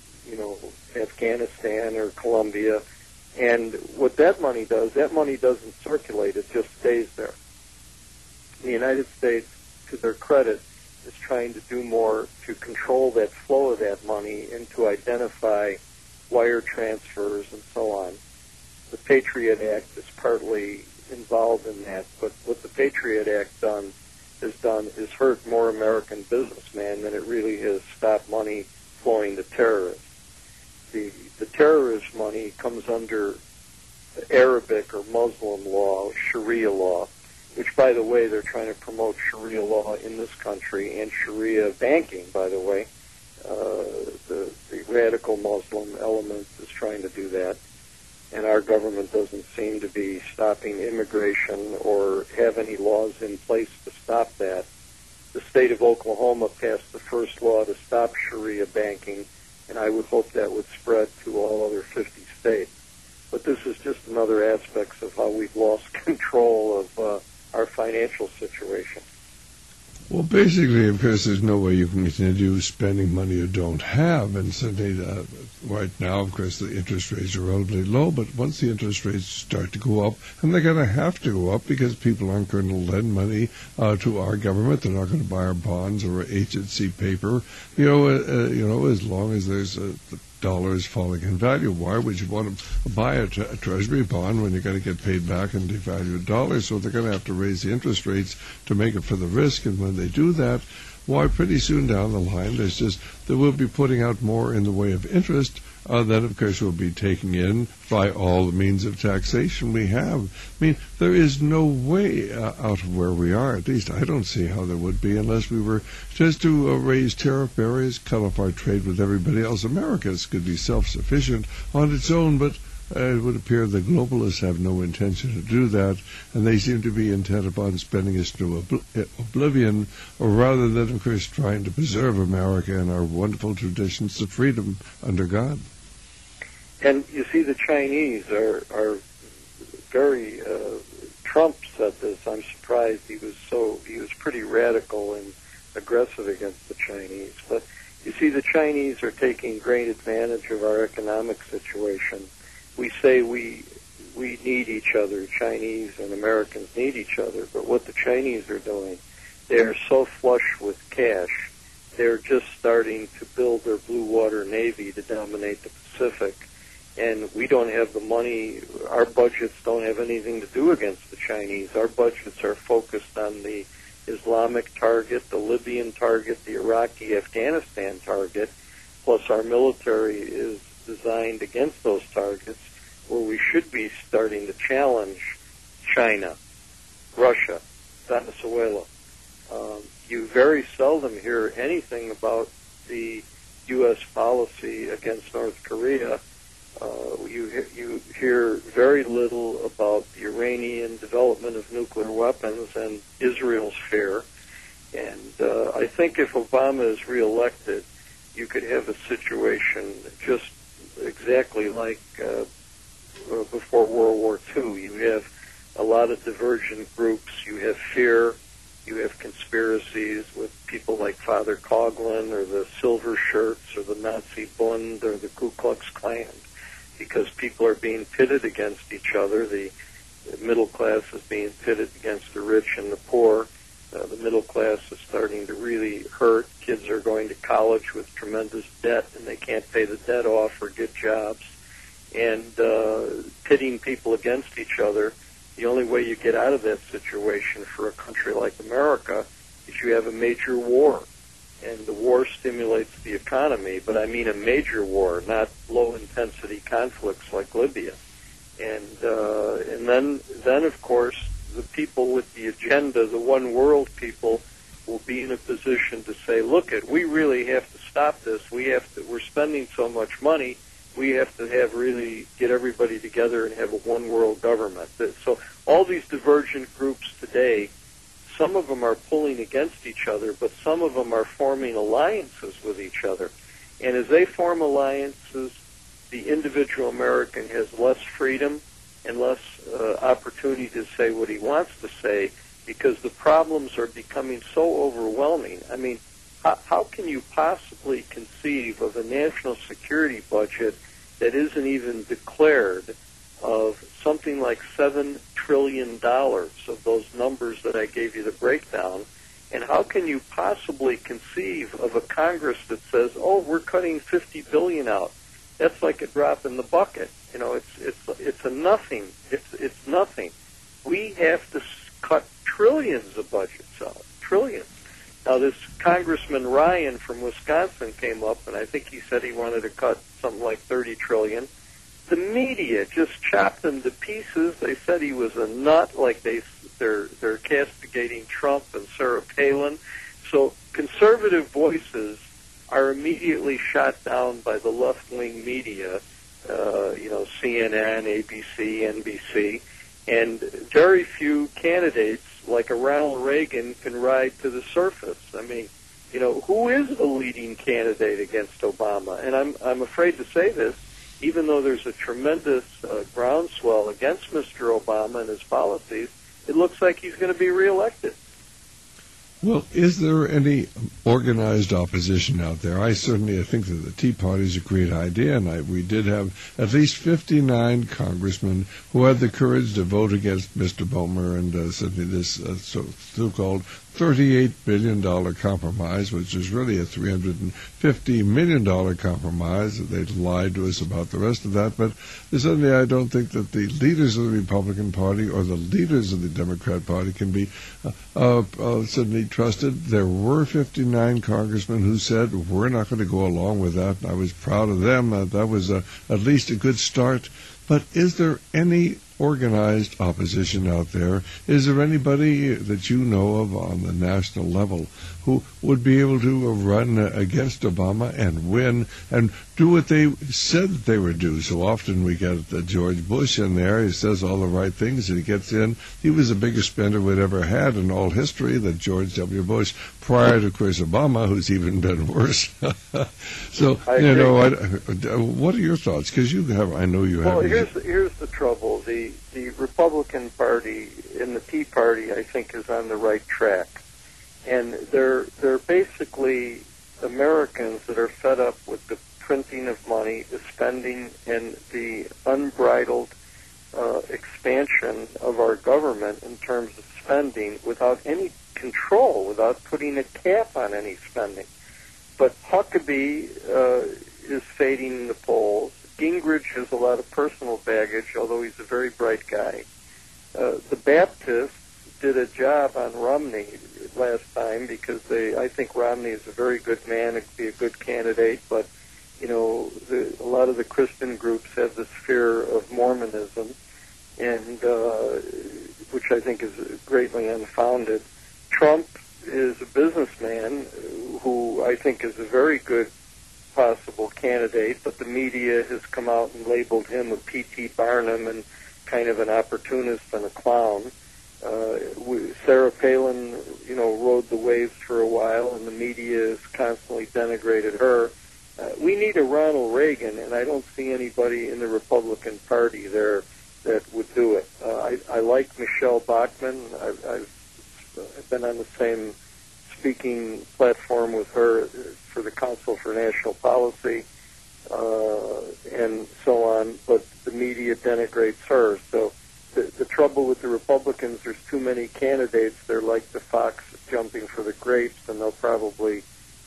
Afghanistan or Colombia. And what that money does, that money doesn't circulate, it just stays there. The United States, to their credit, is trying to do more to control that flow of that money and to identify wire transfers and so on. The Patriot Act is partly involved in that, but what the Patriot Act has done is hurt more American businessmen than it really has stopped money flowing to terrorists. The terrorist money comes under Arabic or Muslim law, Sharia law, which, by the way, they're trying to promote Sharia law in this country and Sharia banking, by the way. The radical Muslim element is trying to do that, and our government doesn't seem to be stopping immigration or have any laws in place to stop that. The state of Oklahoma passed the first law to stop Sharia banking, and I would hope that would spread to all other 50 states. But this is just another aspect of how we've lost control of our financial situation. Well, basically, of course, there's no way you can continue spending money you don't have. And certainly, right now, of course, the interest rates are relatively low. But once the interest rates start to go up, and they're going to have to go up because people aren't going to lend money to our government. They're not going to buy our bonds or agency paper. As long as there's the dollar is falling in value, why would you want to buy a treasury bond when you're going to get paid back in devalued dollars? So they're going to have to raise the interest rates to make it for the risk. And when they do that, why, pretty soon down the line, they will be putting out more in the way of interest than, of course, will be taking in by all the means of taxation we have. I mean, there is no way out of where we are. At least I don't see how there would be unless we were just to raise tariff barriers, cut off our trade with everybody else. America could be self-sufficient on its own, but it would appear the globalists have no intention to do that, and they seem to be intent upon spending us to oblivion, rather than, of course, trying to preserve America and our wonderful traditions of freedom under God. And you see, the Chinese are very. Trump said this. I'm surprised he was pretty radical and aggressive against the Chinese. But you see, the Chinese are taking great advantage of our economic situation. We say we need each other. Chinese and Americans need each other. But what the Chinese are doing, they are so flush with cash. They're just starting to build their blue water navy to dominate the Pacific. And we don't have the money. Our budgets don't have anything to do against the Chinese. Our budgets are focused on the Islamic target, the Libyan target, the Iraqi, Afghanistan target, plus our military is designed against those targets, where we should be starting to challenge China, Russia, Venezuela. You very seldom hear anything about the U.S. policy against North Korea. You hear very little about the Iranian development of nuclear weapons and Israel's share. And I think if Obama is reelected, you could have a situation just exactly like before World War II. You have a lot of divergent groups. You have fear. You have conspiracies with people like Father Coughlin or the Silver Shirts or the Nazi Bund or the Ku Klux Klan, because people are being pitted against each other. The middle class is being pitted against the rich and the poor. The middle class is starting to really hurt. Kids are going to college with tremendous debt, and they can't pay the debt off or get jobs. And pitting people against each other, the only way you get out of that situation for a country like America is you have a major war. And the war stimulates the economy, but I mean a major war, not low-intensity conflicts like Libya. And then, of course, the people with the agenda, the one world people, will be in a position to say, look, we really have to stop this. We're spending so much money. We have to get everybody together and have a one world government. So all these divergent groups today, some of them are pulling against each other, but some of them are forming alliances with each other. And as they form alliances, the individual American has less freedom and less opportunity to say what he wants to say, because the problems are becoming so overwhelming. I mean, how can you possibly conceive of a national security budget that isn't even declared of something like $7 trillion of those numbers that I gave you the breakdown? And how can you possibly conceive of a Congress that says, oh, we're cutting $50 billion out? That's like a drop in the bucket. You know, it's a nothing. It's nothing. We have to cut trillions of budgets out, trillions. Now, this Congressman Ryan from Wisconsin came up, and I think he said he wanted to cut something like $30 trillion. The media just chopped him to pieces. They said he was a nut, like they're castigating Trump and Sarah Palin. So conservative voices are immediately shot down by the left-wing media, CNN, ABC, NBC, and very few candidates like a Ronald Reagan can ride to the surface. I mean, who is the leading candidate against Obama? And I'm afraid to say this, even though there's a tremendous groundswell against Mr. Obama and his policies, it looks like he's going to be reelected. Well, is there any organized opposition out there? I certainly think that the Tea Party is a great idea, and we did have at least 59 congressmen who had the courage to vote against Mr. Boehmer and certainly this so-called $38 billion compromise, which is really a $350 million compromise. They've lied to us about the rest of that, but certainly I don't think that the leaders of the Republican Party or the leaders of the Democrat Party can be certainly trusted. There were 59 congressmen who said, we're not going to go along with that. I was proud of them. That was at least a good start. But is there any organized opposition out there? Is there anybody that you know of on the national level who would be able to run against Obama and win and do what they said that they would do? So often we get George Bush in there. He says all the right things and he gets in. He was the biggest spender we'd ever had in all history, that George W. Bush, prior to Chris Obama, who's even been worse. So, what are your thoughts? Because I know you have. Well, here's the trouble. The Republican Party and the Tea Party, I think, is on the right track. And they're basically Americans that are fed up with the printing of money, the spending, and the unbridled expansion of our government in terms of spending without any control, without putting a cap on any spending. But Huckabee is fading in the polls. Gingrich has a lot of personal baggage, although he's a very bright guy. The Baptists did a job on Romney last time because I think Romney is a very good man and could be a good candidate, but a lot of the Christian groups have this fear of Mormonism, and which I think is greatly unfounded. Trump is a businessman who I think is a very good possible candidate, but the media has come out and labeled him a P.T. Barnum and kind of an opportunist and a clown. Sarah Palin, rode the waves for a while, and the media has constantly denigrated her. We need a Ronald Reagan, and I don't see anybody in the Republican Party there that would do it. I like Michelle Bachmann. I've been on the same speaking platform with her for the Council for National Policy and so on, but the media denigrates her. So the trouble with the Republicans, there's too many candidates. They're like the fox jumping for the grapes, and they'll probably,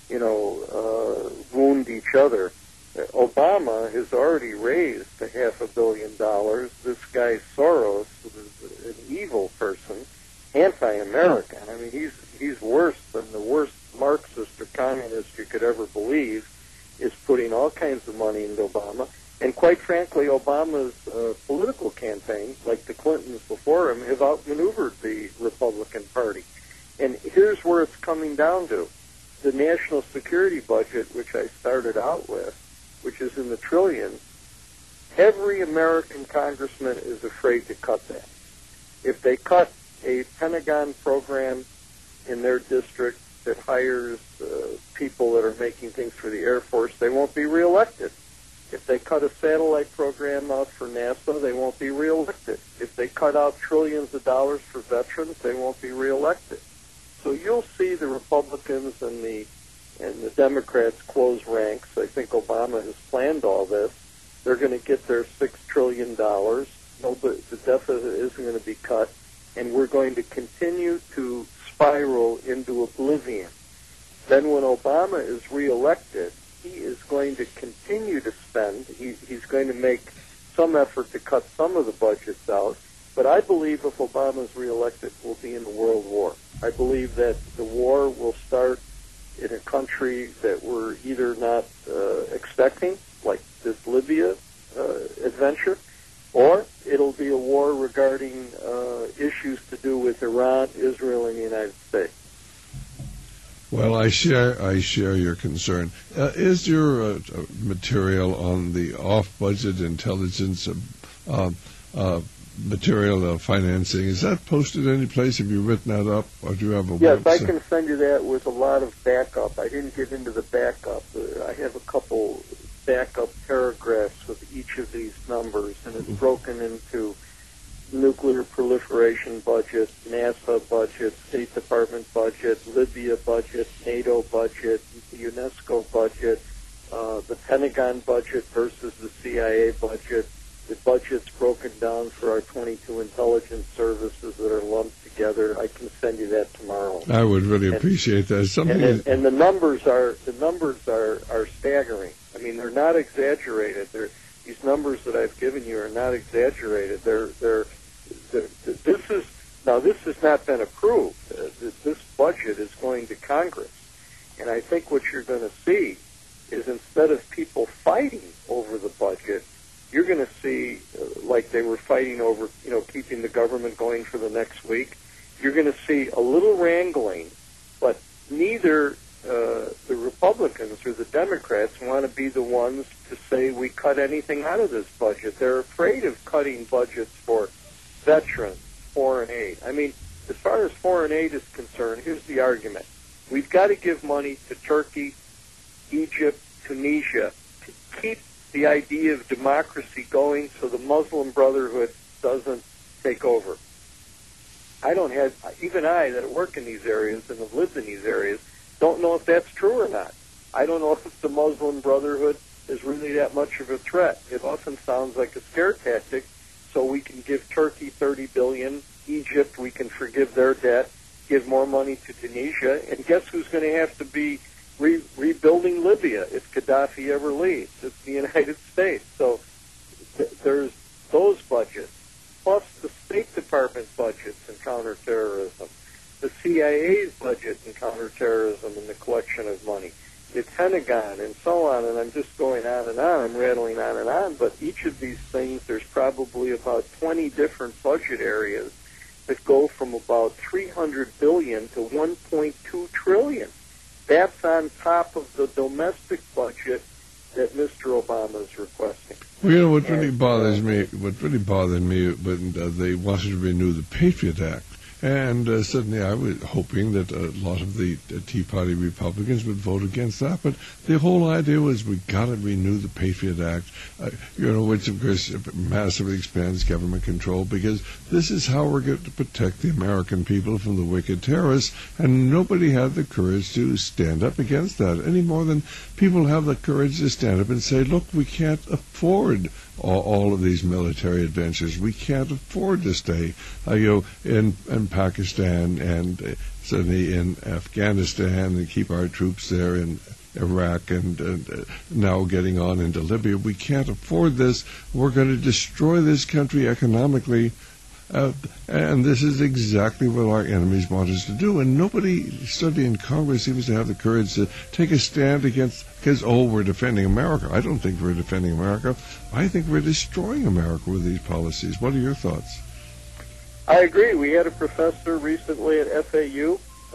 wound each other. Obama has already raised $500 million. This guy Soros, who is an evil person, anti-American. I mean, he's worse than the worst Marxist or communist you could ever believe, is putting all kinds of money into Obama. And quite frankly, Obama's political campaign, like the Clintons before him, have outmaneuvered the Republican Party. And here's where it's coming down to. The national security budget, which I started out with, which is in the trillions, every American congressman is afraid to cut that. If they cut a Pentagon program in their district that hires people that are making things for the Air Force, they won't be reelected. If they cut a satellite program out for NASA, they won't be reelected. If they cut out trillions of dollars for veterans, they won't be reelected. So you'll see the Republicans and the Democrats close ranks. I think Obama has planned all this. They're going to get their $6 trillion. The deficit isn't going to be cut, and we're going to continue to spiral into oblivion. Then when Obama is reelected, he is going to continue to spend. He's going to make some effort to cut some of the budgets out. But I believe if Obama is reelected, we'll be in a world war. I believe that the war will start in a country that we're either not expecting, like this Libya adventure, or it'll be a war regarding issues to do with Iran, Israel, and the United States. Well, I share your concern. Is your material on the off-budget intelligence material financing, is that posted any place? Have you written that up, or do you have a website? Yes, I can send you that with a lot of backup. I didn't get into the backup. I have a couple backup paragraphs with each of these numbers, and it's broken into nuclear proliferation budget, NASA budget, State Department budget, Libya budget, NATO budget, the UNESCO budget, the Pentagon budget versus the CIA budget, the budget's broken down for our 22 intelligence services that are lumped together. I can send you that tomorrow. I would really appreciate that. And the numbers are staggering. I mean, they're not exaggerated. These numbers that I've given you are not exaggerated. This has not been approved. This budget is going to Congress, and I think what you're going to see is instead of people fighting over the budget, you're going to see, like they were fighting over, keeping the government going for the next week. You're going to see a little wrangling, but neither the Republicans or the Democrats want to be the ones to say we cut anything out of this budget. They're afraid of cutting budgets for veterans, foreign aid. I mean, as far as foreign aid is concerned, here's the argument. We've got to give money to Turkey, Egypt, Tunisia to keep the idea of democracy going so the Muslim Brotherhood doesn't take over. Even I that work in these areas and have lived in these areas, don't know if that's true or not. I don't know if the Muslim Brotherhood is really that much of a threat. It often sounds like a scare tactic, so we can give Turkey $30 billion, Egypt, we can forgive their debt, give more money to Tunisia, and guess who's going to have to be rebuilding Libya if Gaddafi ever leaves? It's the United States. So there's those budgets, plus the State Department budgets in counterterrorism, the CIA's budget in counterterrorism and the collection of money, the Pentagon, and so on, and I'm just going on and on. I'm rattling on and on, but each of these things, there's probably about 20 different budget areas that go from about $300 billion to $1.2 trillion. That's on top of the domestic budget that Mr. Obama is requesting. Well, what really bothers me when they wanted to renew the Patriot Act. And certainly I was hoping that a lot of the Tea Party Republicans would vote against that. But the whole idea was we got to renew the Patriot Act, which of course massively expands government control, because this is how we're going to protect the American people from the wicked terrorists. And nobody had the courage to stand up against that any more than people have the courage to stand up and say, look, we can't afford all of these military adventures. We can't afford to stay, in Pakistan and certainly in Afghanistan and keep our troops there in Iraq and now getting on into Libya. We can't afford this. We're going to destroy this country economically. And this is exactly what our enemies want us to do. And nobody, certainly in Congress, seems to have the courage to take a stand against, because, we're defending America. I don't think we're defending America. I think we're destroying America with these policies. What are your thoughts? I agree. We had a professor recently at FAU.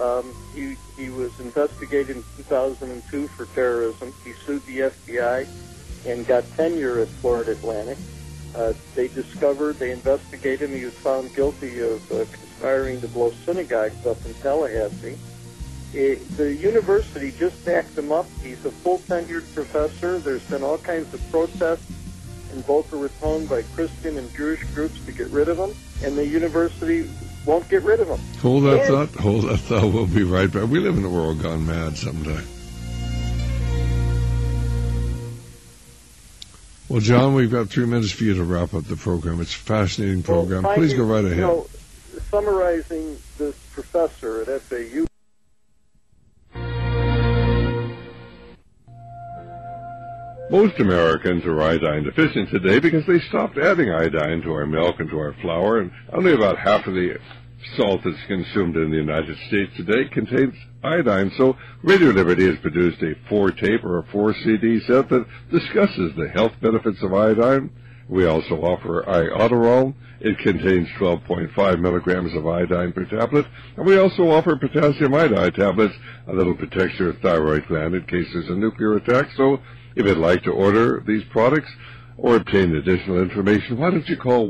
He was investigated in 2002 for terrorism. He sued the FBI and got tenure at Florida Atlantic. They investigated him. He was found guilty of conspiring to blow synagogues up in Tallahassee. The university just backed him up. He's a full-tenured professor. There's been all kinds of protests in Boca Raton by Christian and Jewish groups to get rid of him, and the university won't get rid of him. Hold that thought. We'll be right back. We live in a world gone mad someday. Well, John, we've got 3 minutes for you to wrap up the program. It's a fascinating program. Please go right ahead. Summarizing this professor at FAU. Most Americans are iodine deficient today because they stopped adding iodine to our milk and to our flour, and only about half of the salt that's consumed in the United States today contains iodine. So Radio Liberty has produced a 4-tape or a 4-CD set that discusses the health benefits of iodine. We also offer iodoral. It contains 12.5 milligrams of iodine per tablet. And we also offer potassium iodide tablets that'll protect your thyroid gland in case there's a nuclear attack. So if you'd like to order these products or obtain additional information, why don't you call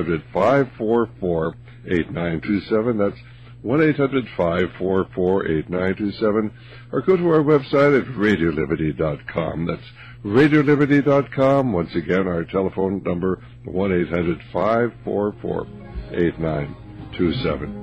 1-800-544-8927. That's 1-800-544-8927. Or go to our website at radioliberty.com. That's radioliberty.com. Once again, our telephone number, 1-800-544-8927.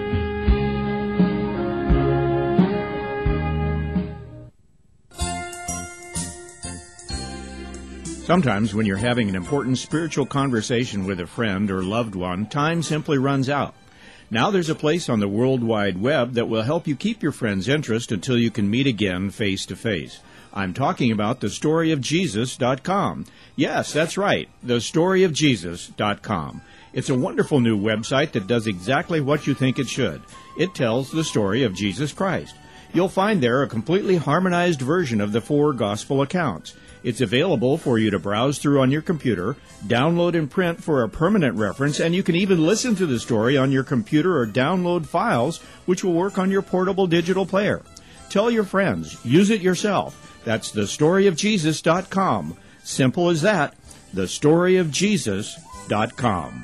Sometimes when you're having an important spiritual conversation with a friend or loved one, time simply runs out. Now there's a place on the World Wide Web that will help you keep your friend's interest until you can meet again face to face. I'm talking about thestoryofjesus.com. Yes, that's right, thestoryofjesus.com. It's a wonderful new website that does exactly what you think it should. It tells the story of Jesus Christ. You'll find there a completely harmonized version of the 4 gospel accounts. It's available for you to browse through on your computer, download and print for a permanent reference, and you can even listen to the story on your computer or download files, which will work on your portable digital player. Tell your friends. Use it yourself. That's thestoryofjesus.com. Simple as that. thestoryofjesus.com.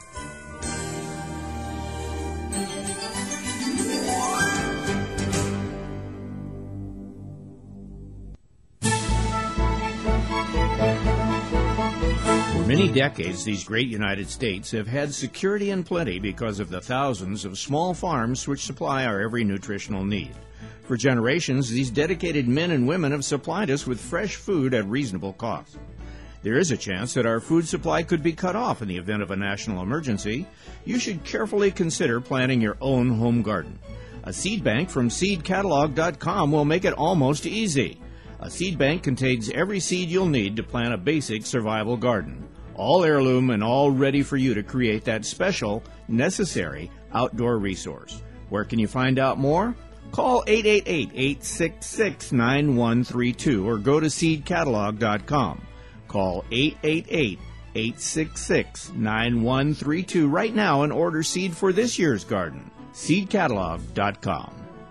For many decades, these great United States have had security and plenty because of the thousands of small farms which supply our every nutritional need. For generations, these dedicated men and women have supplied us with fresh food at reasonable cost. There is a chance that our food supply could be cut off in the event of a national emergency. You should carefully consider planting your own home garden. A seed bank from seedcatalog.com will make it almost easy. A seed bank contains every seed you'll need to plant a basic survival garden. All heirloom and all ready for you to create that special, necessary outdoor resource. Where can you find out more? Call 888-866-9132 or go to seedcatalog.com. Call 888-866-9132 right now and order seed for this year's garden. seedcatalog.com.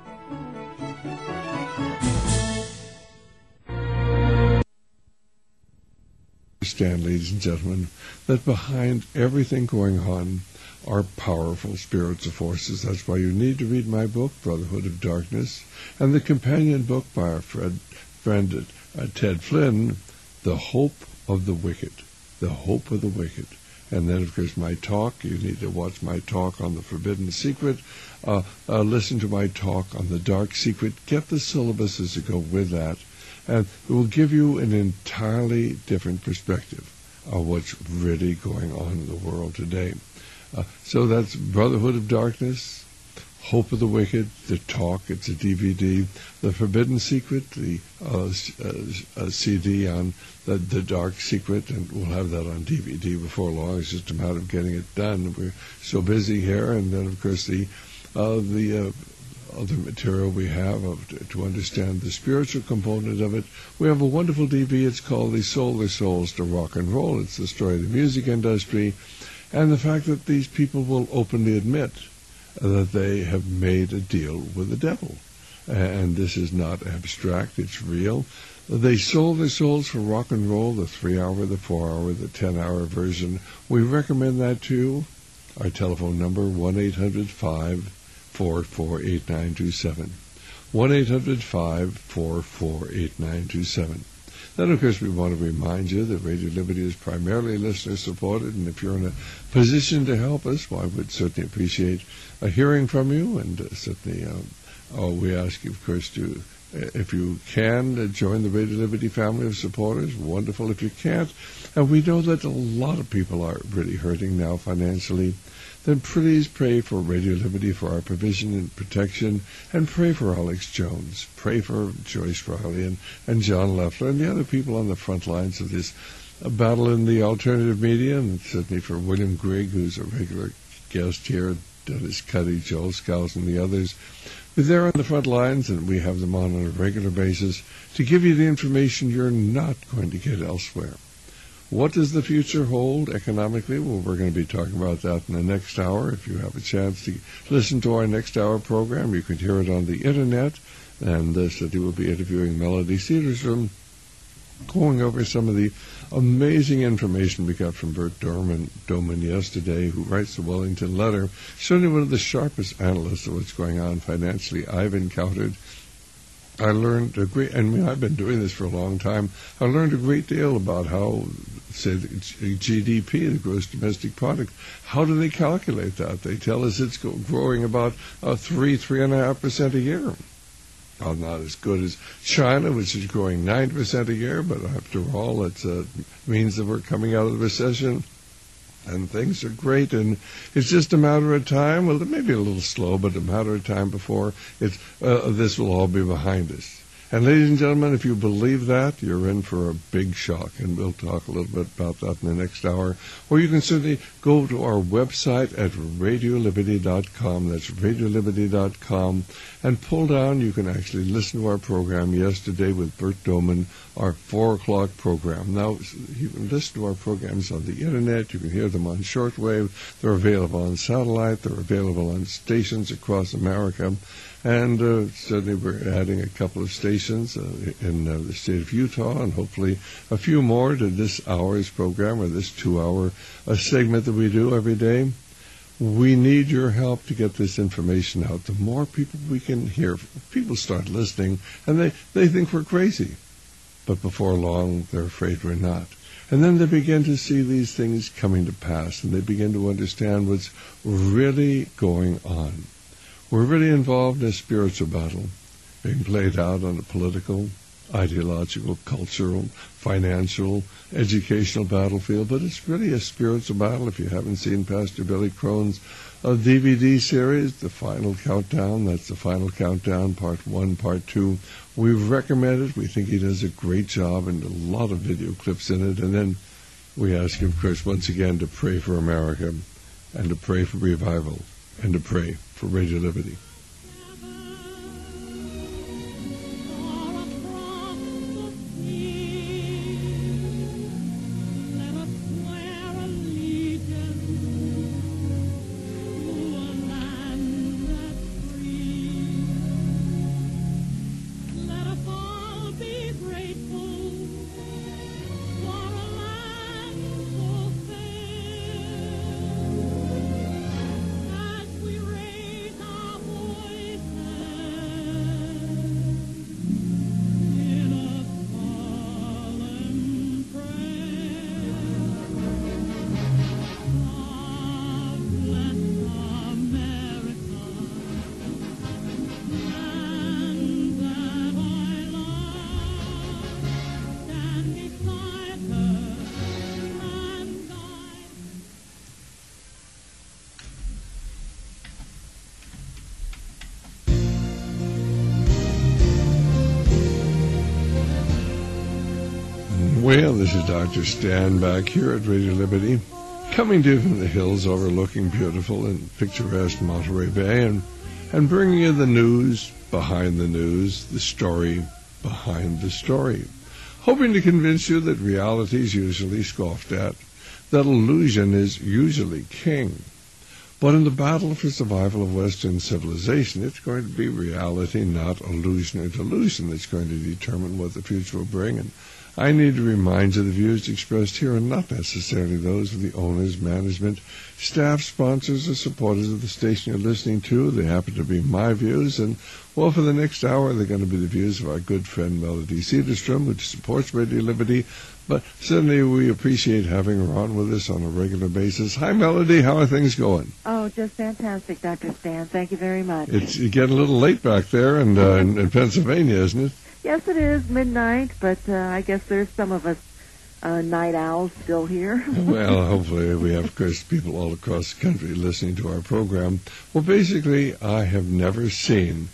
Understand, ladies and gentlemen, that behind everything going on are powerful spiritual forces. That's why you need to read my book, Brotherhood of Darkness, and the companion book by our friend Ted Flynn, The Hope of the Wicked. The Hope of the Wicked. And then, of course, my talk. You need to watch my talk on the Forbidden Secret. Listen to my talk on the Dark Secret. Get the syllabuses to go with that. And it will give you an entirely different perspective of what's really going on in the world today. So that's Brotherhood of Darkness, Hope of the Wicked, the talk, it's a DVD, The Forbidden Secret, the CD on the Dark Secret, and we'll have that on DVD before long. It's just a matter of getting it done. We're so busy here, and then, of course, the other material we have to understand the spiritual component of it. We have a wonderful DVD. It's called They Sold Their Souls to Rock and Roll. It's the story of the music industry and the fact that these people will openly admit that they have made a deal with the devil. And this is not abstract. It's real. They sold their souls for rock and roll, the 3-hour, the 4-hour, the 10-hour version. We recommend that to you. Our telephone number, 1-800-544-8927. 1-800-544-8927. Then, of course, we want to remind you that Radio Liberty is primarily listener-supported, and if you're in a position to help us, well, I would certainly appreciate hearing from you, and certainly we ask you, of course, to, if you can, join the Radio Liberty family of supporters. Wonderful if you can't. And we know that a lot of people are really hurting now financially. Then please pray for Radio Liberty, for our provision and protection, and pray for Alex Jones. Pray for Joyce Riley and John Leffler and the other people on the front lines of this battle in the alternative media, and certainly for William Grigg, who's a regular guest here, Dennis Cuddy, Joel Scouse, and the others. They're on the front lines, and we have them on a regular basis to give you the information you're not going to get elsewhere. What does the future hold economically? Well, we're going to be talking about that in the next hour. If you have a chance to listen to our next hour program, you can hear it on the Internet. And Cindy will be interviewing Melody Cedarstrom, going over some of the amazing information we got from Bert Doman yesterday, who writes the Wellington Letter, certainly one of the sharpest analysts of what's going on financially I've encountered. I learned a great, and I've been doing this for a long time, I learned a great deal about how, say, the GDP, the gross domestic product, how do they calculate that? They tell us it's growing about 3.5% a year. Well, not as good as China, which is growing 9% a year, but after all, it means that we're coming out of the recession. And things are great, and it's just a matter of time. Well, it may be a little slow, but a matter of time before this will all be behind us. And ladies and gentlemen, if you believe that, you're in for a big shock, and we'll talk a little bit about that in the next hour. Or you can certainly go to our website at radioliberty.com. That's radioliberty.com. And pull down, you can actually listen to our program yesterday with Bert Doman, our 4 o'clock program. Now, you can listen to our programs on the Internet. You can hear them on shortwave. They're available on satellite. They're available on stations across America. And certainly we're adding a couple of stations in the state of Utah, and hopefully a few more to this hour's program, or this 2-hour segment that we do every day. We need your help to get this information out. The more people we can hear, people start listening, and they think we're crazy. But before long, they're afraid we're not. And then they begin to see these things coming to pass, and they begin to understand what's really going on. We're really involved in a spiritual battle being played out on a political, ideological, cultural, financial, educational battlefield, but it's really a spiritual battle. If you haven't seen Pastor Billy Crone's DVD series, The Final Countdown, that's The Final Countdown, Part 1, Part 2, we've recommended. We think he does a great job, and a lot of video clips in it. And then we ask him, of course, once again to pray for America, and to pray for revival, and to pray for Radio Liberty. Well, this is Dr. Stan back here at Radio Liberty, coming to you from the hills overlooking beautiful and picturesque Monterey Bay, and bringing you the news behind the news, the story behind the story, hoping to convince you that reality is usually scoffed at, that illusion is usually king. But in the battle for survival of Western civilization, it's going to be reality, not illusion or delusion, that's going to determine what the future will bring. And I need to remind you the views expressed here are not necessarily those of the owners, management, staff, sponsors, or supporters of the station you're listening to. They happen to be my views, and, well, for the next hour, they're going to be the views of our good friend Melody Cedarstrom, which supports Radio Liberty. But certainly we appreciate having her on with us on a regular basis. Hi, Melody. How are things going? Oh, just fantastic, Dr. Stan. Thank you very much. It's getting a little late back there in Pennsylvania, isn't it? Yes, it is midnight, but I guess there's some of us night owls still here. Well, hopefully we have, of course, people all across the country listening to our program. Well, basically, I have never seen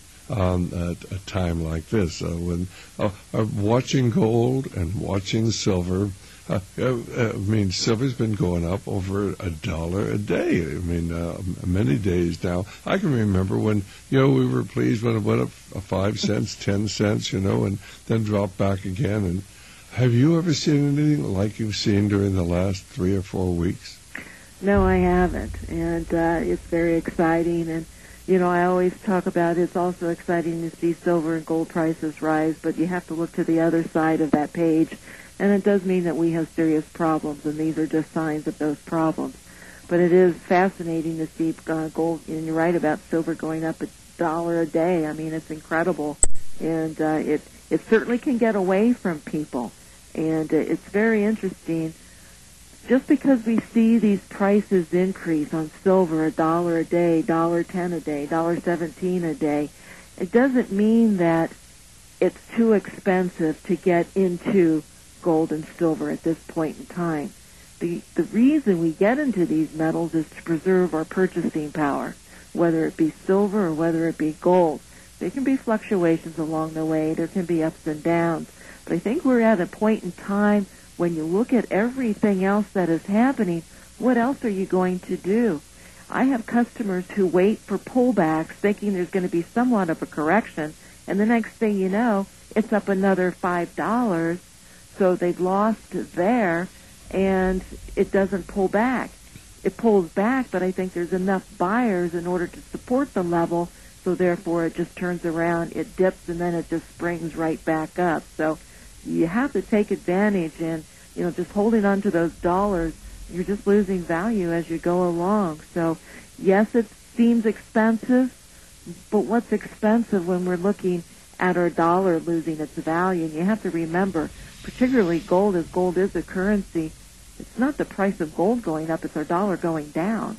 a time like this when watching gold and watching silver. I mean, silver's been going up over $1 a day. I mean, many days now. I can remember when, we were pleased when it went up 5 cents, 10 cents, and then dropped back again. And have you ever seen anything like you've seen during the last 3 or 4 weeks? No, I haven't. And it's very exciting. And, I always talk about it's also exciting to see silver and gold prices rise, but you have to look to the other side of that page. And it does mean that we have serious problems, and these are just signs of those problems. But it is fascinating to see gold, and you're right about silver going up $1 a day. I mean, it's incredible. And it certainly can get away from people. And it's very interesting. Just because we see these prices increase on silver, $1 a day, $1.10 a day, $1.17 a day, it doesn't mean that it's too expensive to get into gold and silver at this point in time. The reason we get into these metals is to preserve our purchasing power, whether it be silver or whether it be gold. There can be fluctuations along the way. There can be ups and downs. But I think we're at a point in time when you look at everything else that is happening, what else are you going to do? I have customers who wait for pullbacks thinking there's going to be somewhat of a correction, and the next thing you know, it's up another $5. So they've lost there, and it doesn't pull back. It pulls back, but I think there's enough buyers in order to support the level, so therefore it just turns around, it dips, and then it just springs right back up. So you have to take advantage, and just holding on to those dollars, you're just losing value as you go along. So yes, it seems expensive, but what's expensive when we're looking at our dollar losing its value? And you have to remember, particularly gold is a currency, it's not the price of gold going up, it's our dollar going down.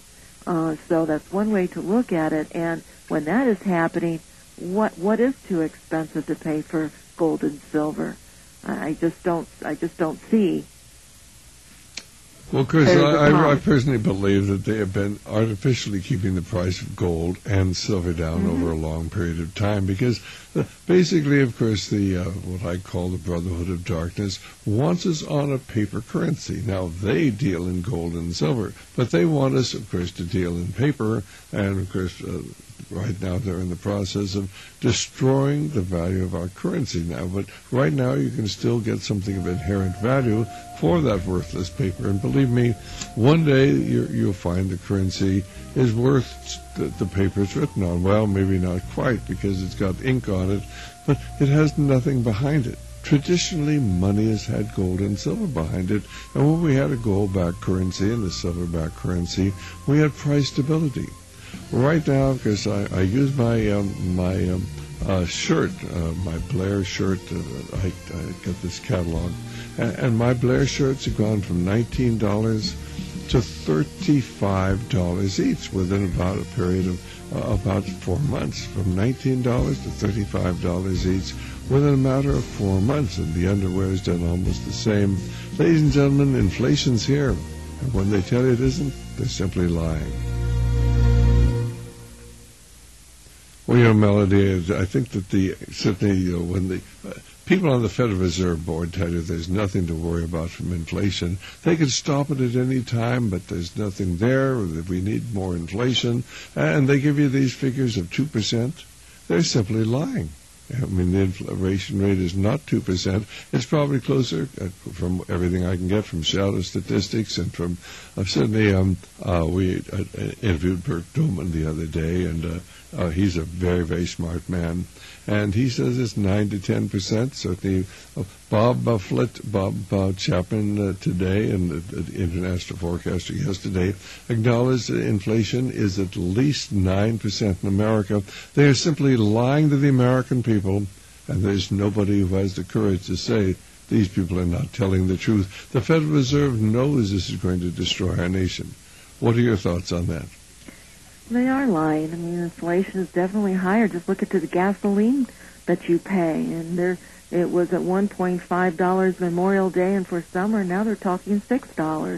So that's one way to look at it. And when that is happening, what is too expensive to pay for gold and silver? I just don't see. Well, Chris, I personally believe that they have been artificially keeping the price of gold and silver down over a long period of time because basically, of course, the what I call the Brotherhood of Darkness wants us on a paper currency. Now, they deal in gold and silver, but they want us, of course, to deal in paper, and, of course, right now they're in the process of destroying the value of our currency now. But right now you can still get something of inherent value for that worthless paper. And believe me, one day you'll find the currency is worth the paper it's written on. Well, maybe not quite because it's got ink on it, but it has nothing behind it. Traditionally, money has had gold and silver behind it, and when we had a gold-backed currency and a silver-backed currency, we had price stability. Right now, because I use my shirt, my Blair shirt, I got this catalog, and my Blair shirts have gone from $19 to $35 each within about a period of about 4 months, from $19 to $35 each within a matter of 4 months, and the underwear is done almost the same. Ladies and gentlemen, inflation's here, and when they tell you it isn't, they're simply lying. Well, Melody, I think that certainly when the people on the Federal Reserve Board tell you there's nothing to worry about from inflation, they could stop it at any time, but there's nothing there, or that we need more inflation, and they give you these figures of 2%. They're simply lying. I mean, the inflation rate is not 2%. It's probably closer, from everything I can get from Shadow Statistics and from certainly we interviewed Bert Duhlman the other day, and He's a very, very smart man. And he says it's 9 to 10%. Certainly, Bob Chapman today and the international forecaster yesterday acknowledged that inflation is at least 9% in America. They are simply lying to the American people, and there's nobody who has the courage to say these people are not telling the truth. The Federal Reserve knows this is going to destroy our nation. What are your thoughts on that? They are lying. I mean, inflation is definitely higher. Just look at the gasoline that you pay. And it was at $1.5 Memorial Day, and for summer, now they're talking $6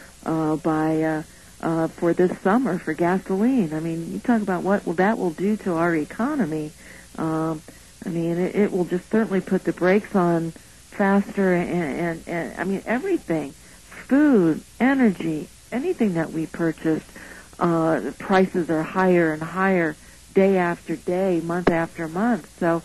for this summer for gasoline. I mean, you talk about what that will do to our economy. I mean, it will just certainly put the brakes on faster and I mean, everything. Food, energy, anything that we purchase. The prices are higher and higher day after day, month after month. So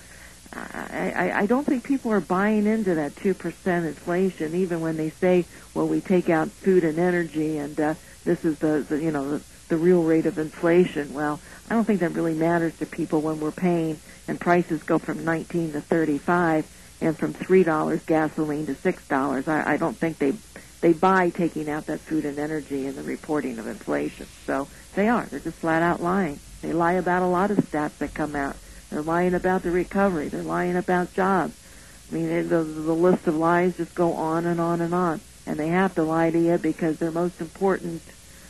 I don't think people are buying into that 2% inflation, even when they say, well, we take out food and energy and this is the real rate of inflation. Well, I don't think that really matters to people when we're paying and prices go from $19 to $35 and from $3 gasoline to $6. I don't think they buy taking out that food and energy and the reporting of inflation. So they're just flat out lying. They lie about a lot of stats that come out. They're lying about the recovery. They're lying about jobs. I mean, the list of lies just go on and on and on. And they have to lie to you because their most important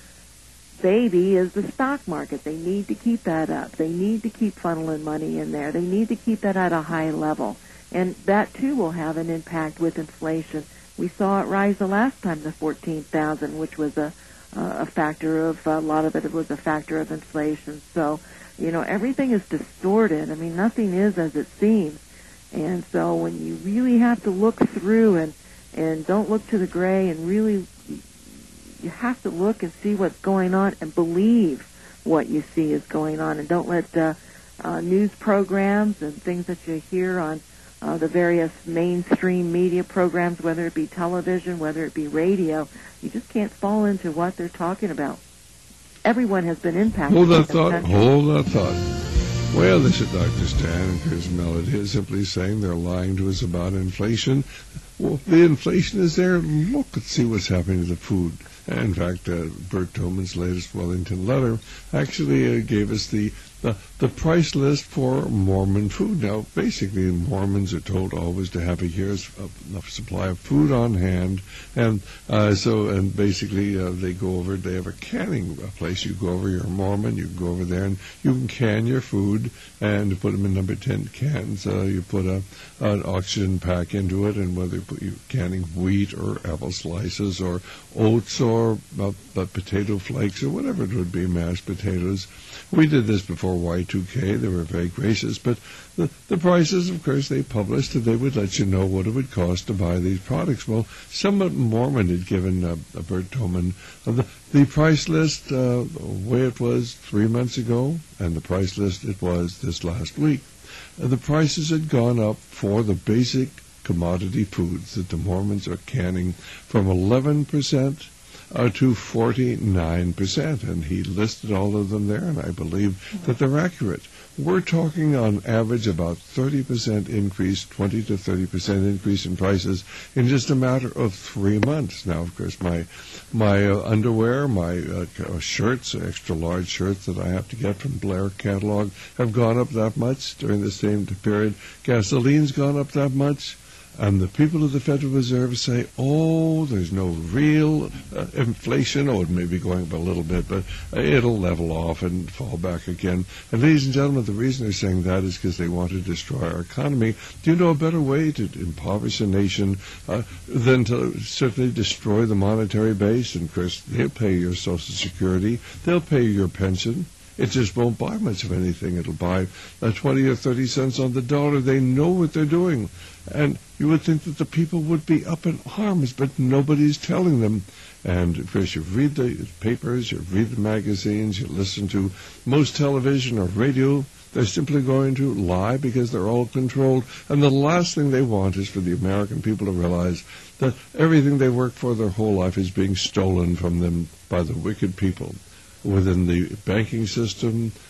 baby is the stock market. They need to keep that up. They need to keep funneling money in there. They need to keep that at a high level. And that, too, will have an impact with inflation. We saw it rise the last time to 14,000, which was a factor of, a lot of it was a factor of inflation. So, everything is distorted. I mean, nothing is as it seems. And so when you really have to look through and don't look to the gray and really, you have to look and see what's going on and believe what you see is going on. And don't let news programs and things that you hear on the various mainstream media programs, whether it be television, whether it be radio, you just can't fall into what they're talking about. Everyone has been impacted. Hold that thought. Well, this is Dr. Stan and Chris Melody is simply saying they're lying to us about inflation. Well, the inflation is there. Look and see what's happening to the food. In fact, Bert Tillman's latest Wellington letter actually gave us the price list for Mormon food. Now, basically, Mormons are told always to have a year's supply of food on hand, and basically they go over. They have a canning place. You go over. You're a Mormon. You go over there and you can can your food and put them in number 10 cans. You put an oxygen pack into it, and whether you're canning wheat or apple slices or oats or potato flakes or whatever it would be, mashed potatoes. We did this before Y2K. They were very gracious, but the prices, of course, they published, and they would let you know what it would cost to buy these products. Well, Summit Mormon had given Bert Tillman the price list the way it was 3 months ago, and the price list it was this last week. The prices had gone up for the basic commodity foods that the Mormons are canning from 11% to 49%, and he listed all of them there, and I believe that they're accurate. We're talking on average about 30% increase, 20 to 30% increase in prices in just a matter of 3 months. Now, of course, my underwear, my shirts, extra large shirts that I have to get from Blair catalog have gone up that much during the same period. Gasoline's gone up that much. And the people of the Federal Reserve say, there's no real inflation. It may be going up a little bit, but it'll level off and fall back again. And ladies and gentlemen, the reason they're saying that is because they want to destroy our economy. Do you know a better way to impoverish a nation than to certainly destroy the monetary base? And, of course, they'll pay your Social Security. They'll pay your pension. It just won't buy much of anything. It'll buy 20 or 30 cents on the dollar. They know what they're doing. And you would think that the people would be up in arms, but nobody's telling them. And, of course, you read the papers, you read the magazines, you listen to most television or radio. They're simply going to lie because they're all controlled. And the last thing they want is for the American people to realize that everything they worked for their whole life is being stolen from them by the wicked people within the banking system,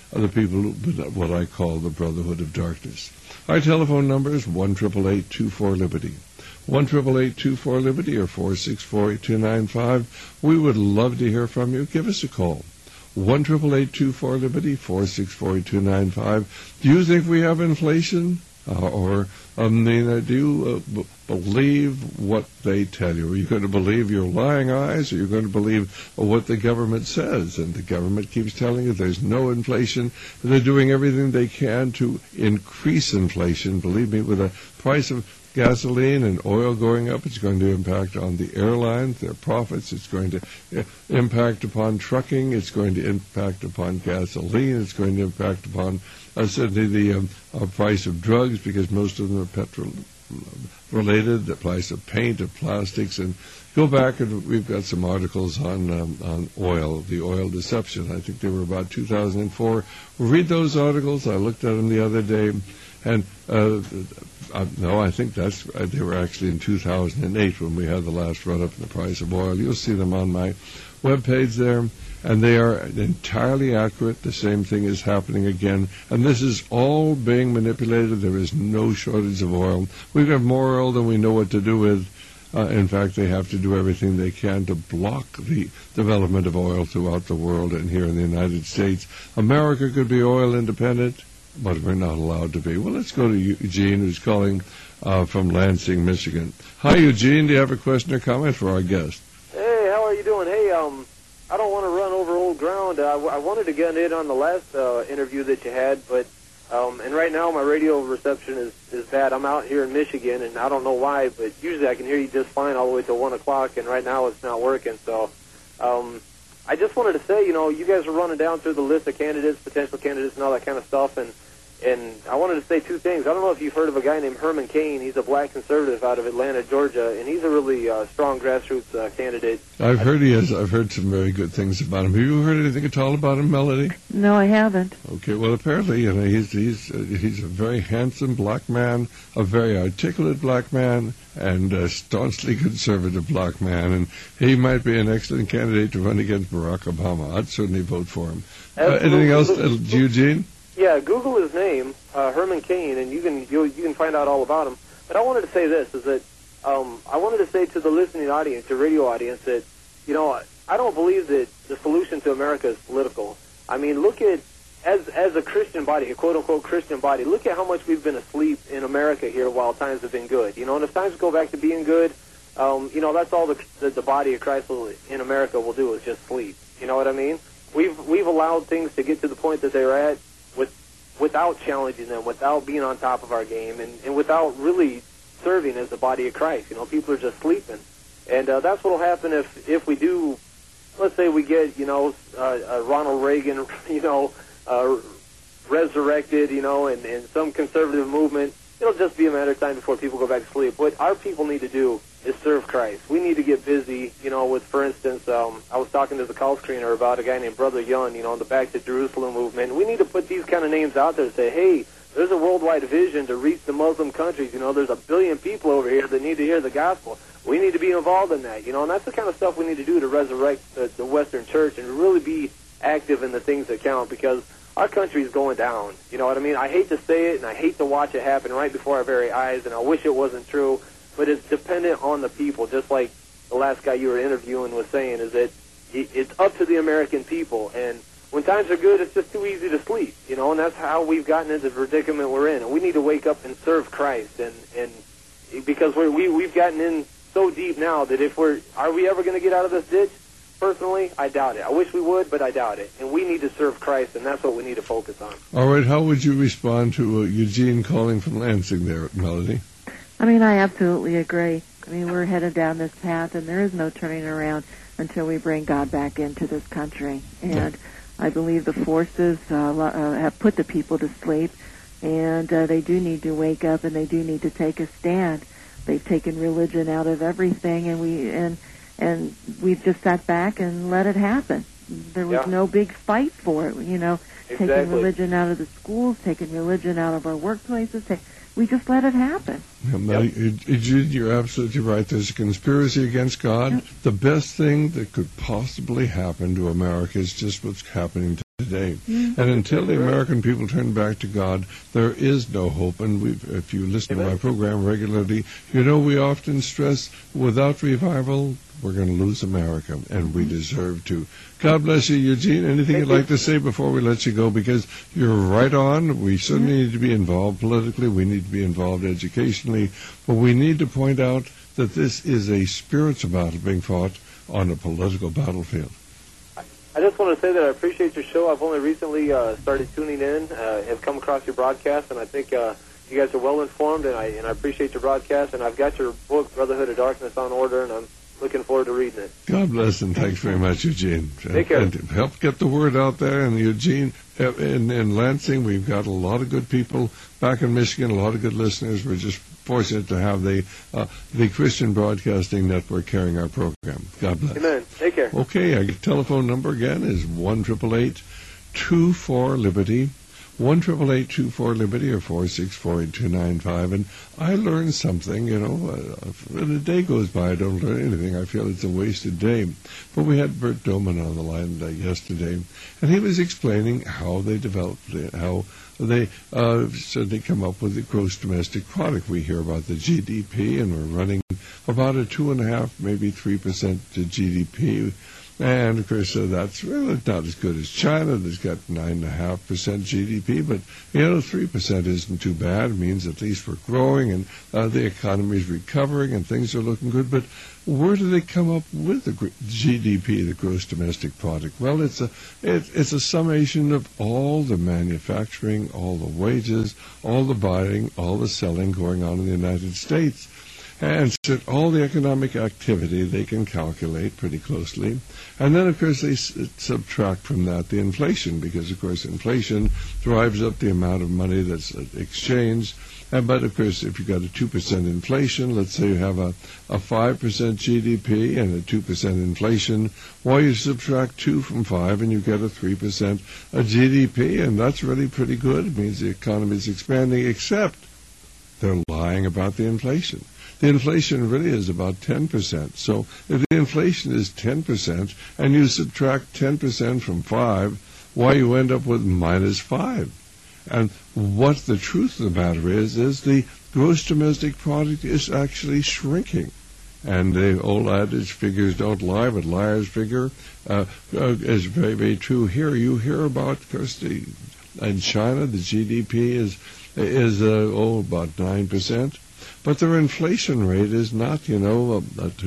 are the people what I call the Brotherhood of Darkness. Our telephone number is 1-888-24-LIBERTY. 1-888-24-LIBERTY or 464-8295. We would love to hear from you. Give us a call. 1-888-24-LIBERTY, 464-8295. Do you think we have inflation? Do you believe what they tell you? Are you going to believe your lying eyes, or are you going to believe what the government says? And the government keeps telling you there's no inflation. They're doing everything they can to increase inflation. Believe me, with the price of gasoline and oil going up, it's going to impact on the airlines, their profits. It's going to impact upon trucking. It's going to impact upon gasoline. It's going to impact upon certainly the price of drugs, because most of them are petrol-related, the price of paint, of plastics. And go back, and we've got some articles on oil, the oil deception. I think they were about 2004. Read those articles. I looked at them the other day. And no, I think they were actually in 2008 when we had the last run-up in the price of oil. You'll see them on my webpage there, and they are entirely accurate. The same thing is happening again, and this is all being manipulated. There is no shortage of oil. We've got more oil than we know what to do with. In fact, they have to do everything they can to block the development of oil throughout the world and here in the United States. America could be oil independent, but we're not allowed to be. Well, let's go to Eugene, who's calling from Lansing, Michigan. Hi, Eugene. Do you have a question or comment for our guest? Hey, how are you doing? Hey, I don't want to run over old ground. I wanted to get in on the last interview that you had, but and right now my radio reception is bad. I'm out here in Michigan, and I don't know why, but usually I can hear you just fine all the way till 1 o'clock, and right now it's not working. So I just wanted to say, you guys are running down through the list of candidates, potential candidates, and all that kind of stuff, and I wanted to say two things. I don't know if you've heard of a guy named Herman Cain. He's a black conservative out of Atlanta, Georgia, and he's a really strong grassroots candidate. I've heard some very good things about him. Have you heard anything at all about him, Melody? No, I haven't. Okay, well, apparently, he's a very handsome black man, a very articulate black man, and a staunchly conservative black man, and he might be an excellent candidate to run against Barack Obama. I'd certainly vote for him. Anything else, Eugene? Yeah, Google his name, Herman Cain, and you can find out all about him. But I wanted to say this, is that I wanted to say to the listening audience, the radio audience, that, I don't believe that the solution to America is political. I mean, look at, as a Christian body, a quote-unquote Christian body, look at how much we've been asleep in America here while times have been good. And if times go back to being good, that's all the body of Christ in America will do, is just sleep. You know what I mean? We've allowed things to get to the point that they're at without challenging them, without being on top of our game, and without really serving as the body of Christ. People are just sleeping. And that's what will happen if we do, let's say we get, Ronald Reagan, resurrected, and some conservative movement. It'll just be a matter of time before people go back to sleep. What our people need to do is serve Christ. We need to get busy, with, for instance, I was talking to the call screener about a guy named Brother Yun, the Back to Jerusalem movement. We need to put these kind of names out there and say, hey, there's a worldwide vision to reach the Muslim countries. There's 1 billion people over here that need to hear the gospel. We need to be involved in that, and that's the kind of stuff we need to do to resurrect the Western church and really be active in the things that count, because our country is going down. You know what I mean? I hate to say it, and I hate to watch it happen right before our very eyes, and I wish it wasn't true, but it's dependent on the people, just like the last guy you were interviewing was saying, is that it's up to the American people, and when times are good, it's just too easy to sleep, and that's how we've gotten into the predicament we're in, and we need to wake up and serve Christ, and because we've gotten in so deep now that are we ever going to get out of this ditch? Personally, I doubt it. I wish we would, but I doubt it. And we need to serve Christ, and that's what we need to focus on. All right, how would you respond to Eugene calling from Lansing there, Melody? I absolutely agree. We're headed down this path, and there is no turning around until we bring God back into this country. And I believe the forces have put the people to sleep, and they do need to wake up, and they do need to take a stand. They've taken religion out of everything, and we've just sat back and let it happen. There was no big fight for it, Exactly. Taking religion out of the schools, taking religion out of our workplaces. We just let it happen. You're absolutely right. There's a conspiracy against God. Yep. The best thing that could possibly happen to America is just what's happening today. And until the American people turn back to God, there is no hope. And if you listen to my program regularly, you know we often stress, without revival, we're going to lose America, and we deserve to. God bless you, Eugene. Anything you'd like to say before we let you go? Because you're right on. We certainly need to be involved politically. We need to be involved educationally. But we need to point out that this is a spiritual battle being fought on a political battlefield. I just want to say that I appreciate your show. I've only recently started tuning in, have come across your broadcast, and I think you guys are well informed, and I appreciate your broadcast. And I've got your book, Brotherhood of Darkness, on order, and I'm looking forward to reading it. God bless, and thanks very much, Eugene. Take care. And help get the word out there. And Eugene, in Lansing, we've got a lot of good people. Back in Michigan, a lot of good listeners. We're just fortunate to have the Christian Broadcasting Network carrying our program. God bless. Amen. Take care. Okay, our telephone number again is 1-888-24-LIBERTY. 1-888-24-LIBERTY or 464-8295. And I learned something, when a day goes by, I don't learn anything. I feel it's a wasted day. But we had Bert Doman on the line yesterday, and he was explaining how they developed it, how they certainly come up with the gross domestic product. We hear about the GDP, and we're running about a 2.5%, maybe 3% to GDP. And, of course, that's really not as good as China. That's got 9.5% GDP, but, 3% isn't too bad. It means at least we're growing, and the economy is recovering, and things are looking good. But where do they come up with the GDP, the gross domestic product? Well, it's a summation of all the manufacturing, all the wages, all the buying, all the selling going on in the United States. And so all the economic activity they can calculate pretty closely. And then, of course, they subtract from that the inflation, because, of course, inflation drives up the amount of money that's exchanged. But, of course, if you've got a 2% inflation, let's say you have a 5% GDP and a 2% inflation, well, you subtract 2 from 5 and you get a 3% GDP, and that's really pretty good. It means the economy is expanding, except they're lying about the inflation. The inflation really is about 10%. So if the inflation is 10% and you subtract 10% from 5, why you end up with -5. And what the truth of the matter is the gross domestic product is actually shrinking. And the old adage, figures don't lie, but liars figure, is very, very true here. You hear about, of course, in China, the GDP is about 9%. But their inflation rate is not, 2 or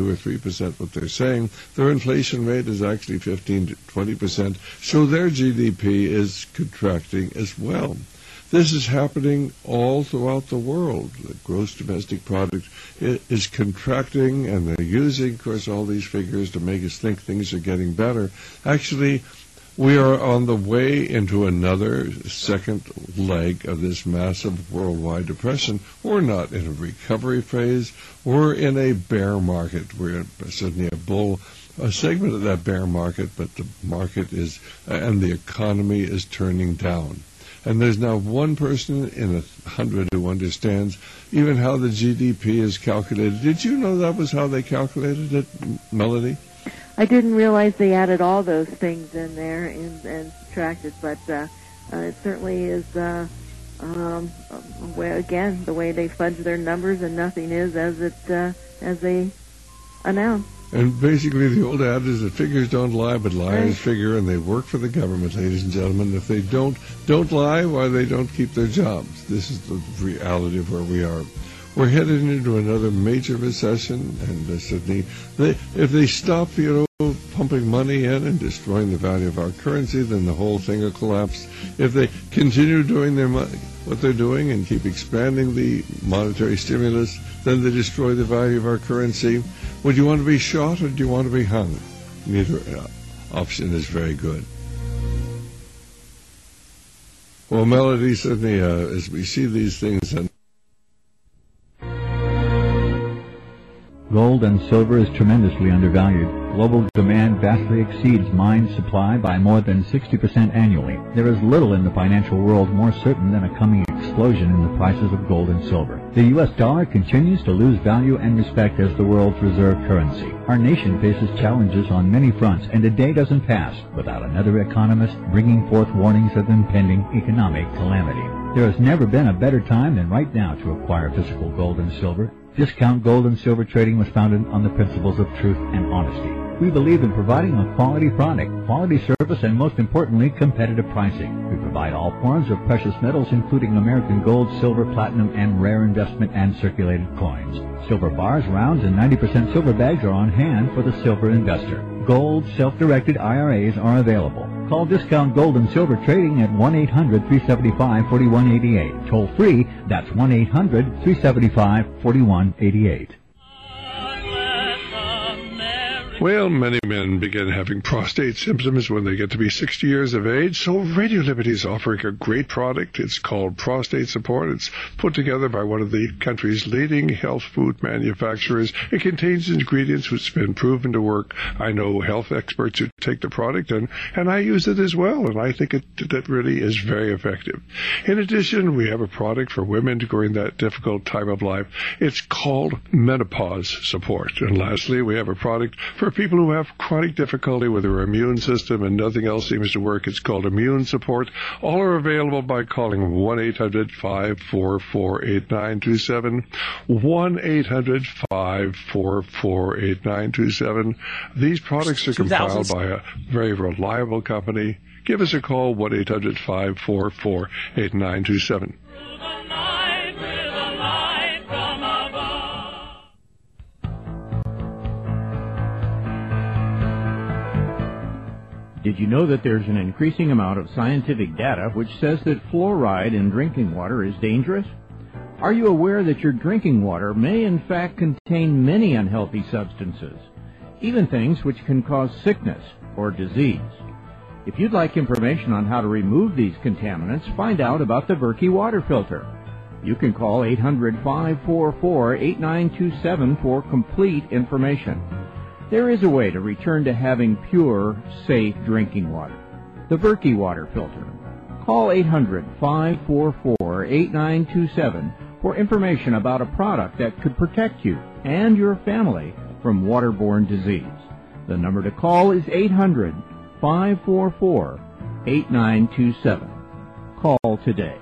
3% what they're saying. Their inflation rate is actually 15 to 20%. So their GDP is contracting as well. This is happening all throughout the world. The gross domestic product is contracting, and they're using, of course, all these figures to make us think things are getting better. Actually, we are on the way into another second leg of this massive worldwide depression. We're not in a recovery phase. We're in a bear market. We're certainly a segment of that bear market, but the market is, and the economy is turning down. And there's now one person in 100 who understands even how the GDP is calculated. Did you know that was how they calculated it, Melody? I didn't realize they added all those things in there and subtracted, but it certainly is, again, the way they fudge their numbers, and nothing is as they announce. And basically the old adage is that figures don't lie, but liars figure, and they work for the government, ladies and gentlemen. If they don't lie, why they don't keep their jobs. This is the reality of where we are. We're headed into another major recession, and certainly, if they stop, pumping money in and destroying the value of our currency, then the whole thing will collapse. If they continue doing what they're doing and keep expanding the monetary stimulus, then they destroy the value of our currency. Would you want to be shot, or do you want to be hung? Neither option is very good. Well, Melody, certainly, as we see these things, and gold and silver is tremendously undervalued. Global demand vastly exceeds mine supply by more than 60% annually. There is little in the financial world more certain than a coming explosion in the prices of gold and silver. The U.S. dollar continues to lose value and respect as the world's reserve currency. Our nation faces challenges on many fronts, and a day doesn't pass without another economist bringing forth warnings of impending economic calamity. There has never been a better time than right now to acquire physical gold and silver. Discount Gold and Silver Trading was founded on the principles of truth and honesty. We believe in providing a quality product, quality service, and most importantly, competitive pricing. We provide all forms of precious metals, including American gold, silver, platinum, and rare investment and circulated coins. Silver bars, rounds, and 90% silver bags are on hand for the silver investor. Gold self-directed IRAs are available. Call Discount Gold and Silver Trading at 1-800-375-4188. Toll free, that's 1-800-375-4188. Well, many men begin having prostate symptoms when they get to be 60 years of age, so Radio Liberty is offering a great product. It's called Prostate Support. It's put together by one of the country's leading health food manufacturers. It contains ingredients which have been proven to work. I know health experts who take the product, and I use it as well, and I think it really is very effective. In addition, we have a product for women during that difficult time of life. It's called Menopause Support. And lastly, we have a product for people who have chronic difficulty with their immune system and nothing else seems to work. It's called Immune Support. All are available by calling 1-800-544-8927, 1-800-544-8927. These products are compiled by a very reliable company. Give us a call, 1-800-544-8927. Did you know that there's an increasing amount of scientific data which says that fluoride in drinking water is dangerous? Are you aware that your drinking water may in fact contain many unhealthy substances, even things which can cause sickness or disease? If you'd like information on how to remove these contaminants, find out about the Berkey water filter. You can call 800-544-8927 for complete information. There is a way to return to having pure, safe drinking water. The Berkey water filter. Call 800-544-8927 for information about a product that could protect you and your family from waterborne disease. The number to call is 800-544-8927. Call today.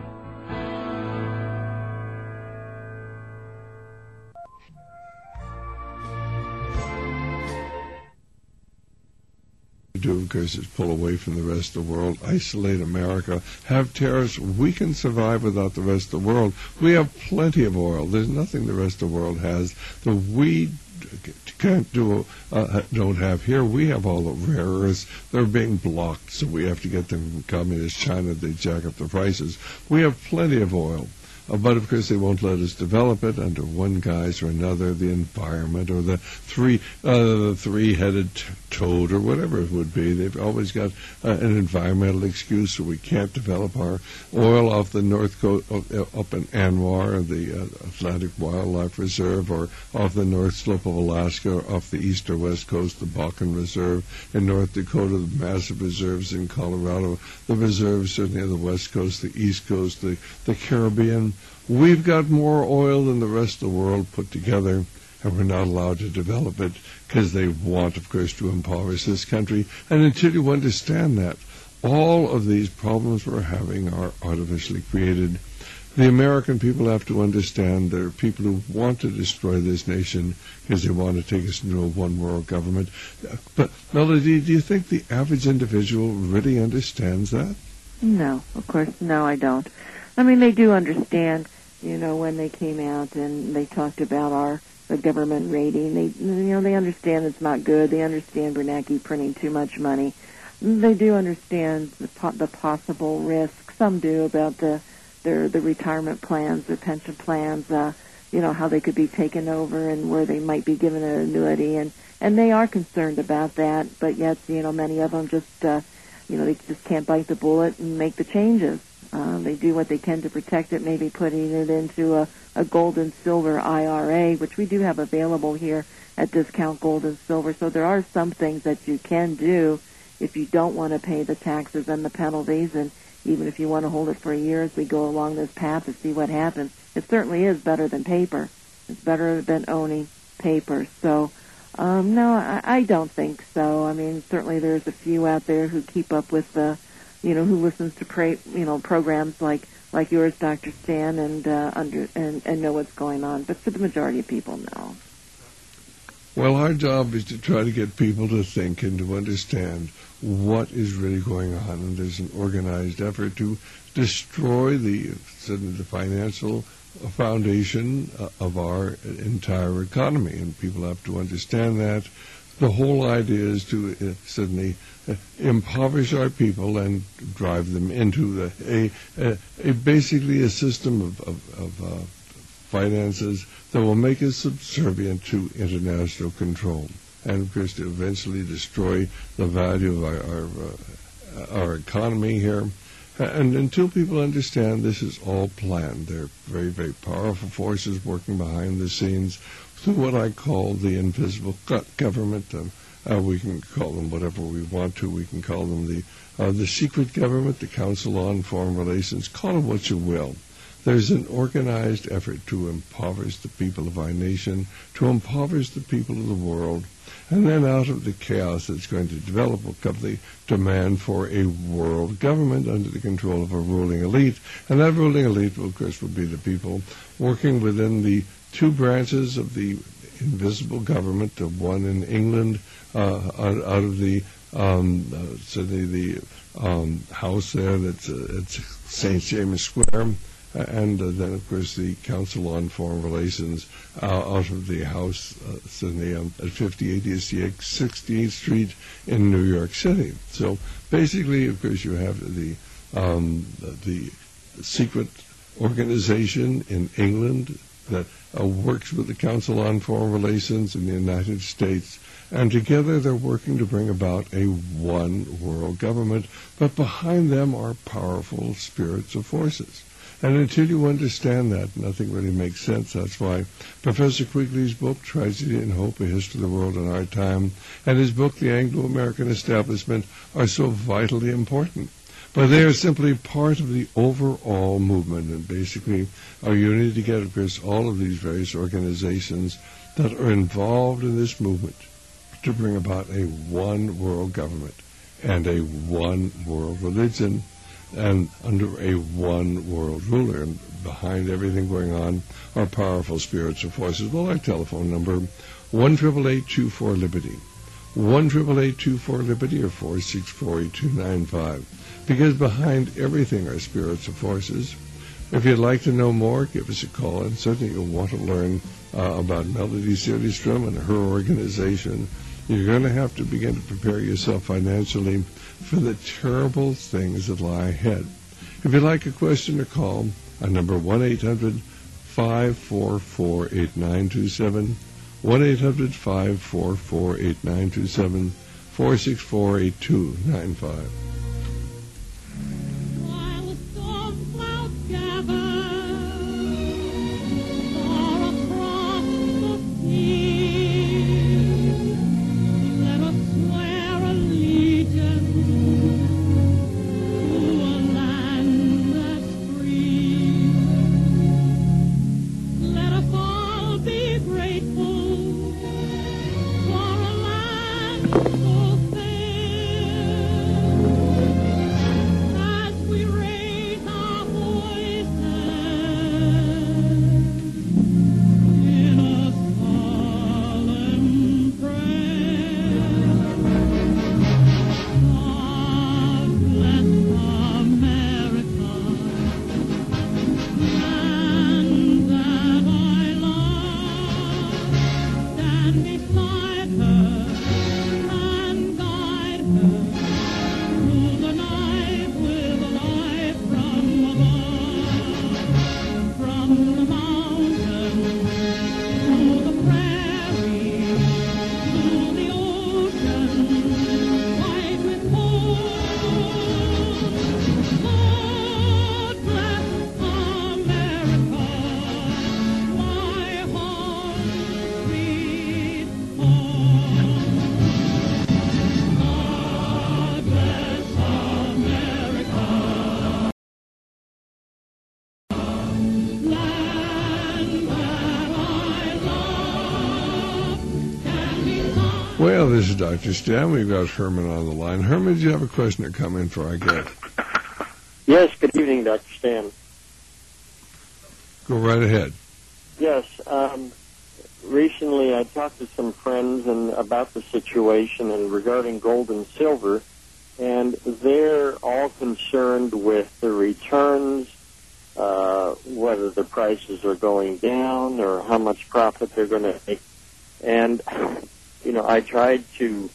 Do, of course, is pull away from the rest of the world, isolate America, have tariffs. We can survive without the rest of the world. We have plenty of oil. There's nothing the rest of the world has that we don't have here. We have all the rare earths. They're being blocked, so we have to get them from communist China. They jack up the prices. We have plenty of oil. But, of course, they won't let us develop it under one guise or another, the environment or the three-headed toad or whatever it would be. They've always got an environmental excuse, so we can't develop our oil off the north coast, up in ANWR, the Atlantic Wildlife Reserve, or off the north slope of Alaska, or off the east or west coast, the Bakken Reserve. In North Dakota, the massive reserves in Colorado, the reserves certainly on the west coast, the east coast, the Caribbean. We've got more oil than the rest of the world put together, and we're not allowed to develop it because they want, of course, to impoverish this country. And until you understand that, all of these problems we're having are artificially created. The American people have to understand there are people who want to destroy this nation because they want to take us into a one-world government. But, Melody, do you think the average individual really understands that? No, of course, no, I don't. I mean, they do understand, when they came out and they talked about the government rating. They understand it's not good. They understand Bernanke printing too much money. They do understand the possible risk. Some do about the retirement plans, the pension plans. How they could be taken over and where they might be given an annuity, and they are concerned about that. But yet, many of them just, they just can't bite the bullet and make the changes. They do what they can to protect it, maybe putting it into a gold and silver IRA, which we do have available here at Discount Gold and Silver. So there are some things that you can do if you don't want to pay the taxes and the penalties, and even if you want to hold it for a year as we go along this path to see what happens. It certainly is better than paper. It's better than owning paper. So, no, I don't think so. I mean, certainly there's a few out there who keep up with who listens to programs like yours, Dr. Stan, and know what's going on. But for the majority of people, no. Well, our job is to try to get people to think and to understand what is really going on, and there's an organized effort to destroy the financial foundation of our entire economy, and people have to understand that. The whole idea is to suddenly impoverish our people and drive them into basically a system of finances that will make us subservient to international control, and of course to eventually destroy the value of our economy here. And until people understand this is all planned, there are very, very powerful forces working behind the scenes through what I call the invisible government. We can call them whatever we want to. We can call them the secret government, the Council on Foreign Relations. Call it what you will. There's an organized effort to impoverish the people of our nation, to impoverish the people of the world, and then out of the chaos that's going to develop will come the demand for a world government under the control of a ruling elite. And that ruling elite, of course, will be the people working within the two branches of the invisible government, the one in England out of the house there that's at St. James Square, and then, of course, the Council on Foreign Relations out of the house at 5080 Street in New York City. So basically, of course, you have the secret organization in England that works with the Council on Foreign Relations in the United States, and together they're working to bring about a one world government, but behind them are powerful spiritual forces. And until you understand that, nothing really makes sense. That's why Professor Quigley's book, Tragedy and Hope, A History of the World in Our Time, and his book, The Anglo-American Establishment, are so vitally important. But they are simply part of the overall movement, and basically you need to get, of course, all of these various organizations that are involved in this movement to bring about a one world government and a one world religion, and under a one world ruler. And behind everything going on are powerful spiritual forces. Well, our telephone number, 1-888-24-LIBERTY. 1-888-24-LIBERTY or 464-8295. Because behind everything are spiritual forces. If you'd like to know more, give us a call, and certainly you'll want to learn about Melody Soderstrom and her organization. You're going to have to begin to prepare yourself financially for the terrible things that lie ahead. If you'd like a question or call, our number 1-800-544-8927, 1-800-544-8927, 464-8295. Well, this is Dr. Stan. We've got Herman on the line. Herman, do you have a question or comment for our guest? Yes, good evening, Dr. Stan. Go right ahead. Yes, recently I talked to some friends about the situation and regarding gold and silver, and they're all concerned with the returns, whether the prices are going down or how much profit they're going to make. And, you know, I tried to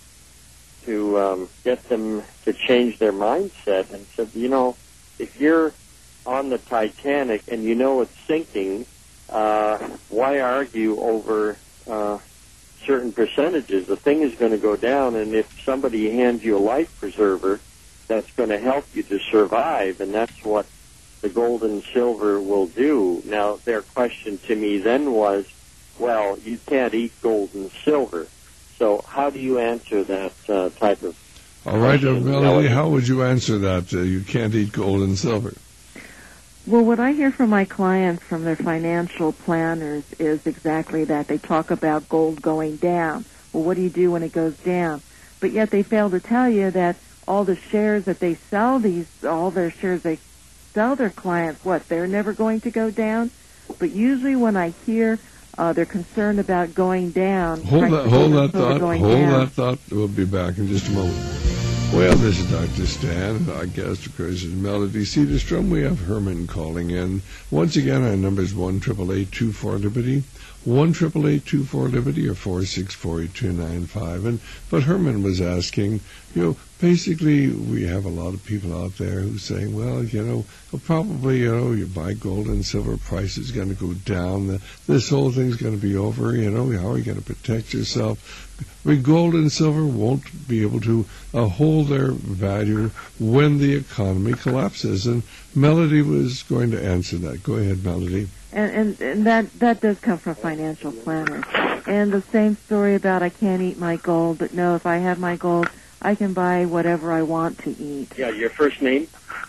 get them to change their mindset and said, you know, if you're on the Titanic and you know it's sinking, why argue over certain percentages? The thing is going to go down, and if somebody hands you a life preserver, that's going to help you to survive, and that's what the gold and silver will do. Now, their question to me then was, well, you can't eat gold and silver. So how do you answer that type of All right, Melody, how would you answer that? You can't eat gold and silver. Well, what I hear from my clients, from their financial planners, is exactly that. They talk about gold going down. Well, what do you do when it goes down? But yet they fail to tell you that all the shares that they sell, all their shares they sell their clients, they're never going to go down? But usually when I hear they're concerned about going down. Hold that thought. We'll be back in just a moment. Well, this is Dr. Stan. Our guest, of course, is Melody Cedarstrom. We have Herman calling in. Once again, our number is 1-888-24-LIBERTY, 1-888-24-LIBERTY, or 464-8295. But Herman was asking, basically we have a lot of people out there who say, well, probably, you buy gold and silver, price is going to go down. This whole thing's going to be over. How are you going to protect yourself? Gold and silver won't be able to hold their value when the economy collapses. And Melody was going to answer that. Go ahead, Melody. And that does come from financial planners. And the same story about I can't eat my gold, but no, if I have my gold, I can buy whatever I want to eat. Yeah, your first name?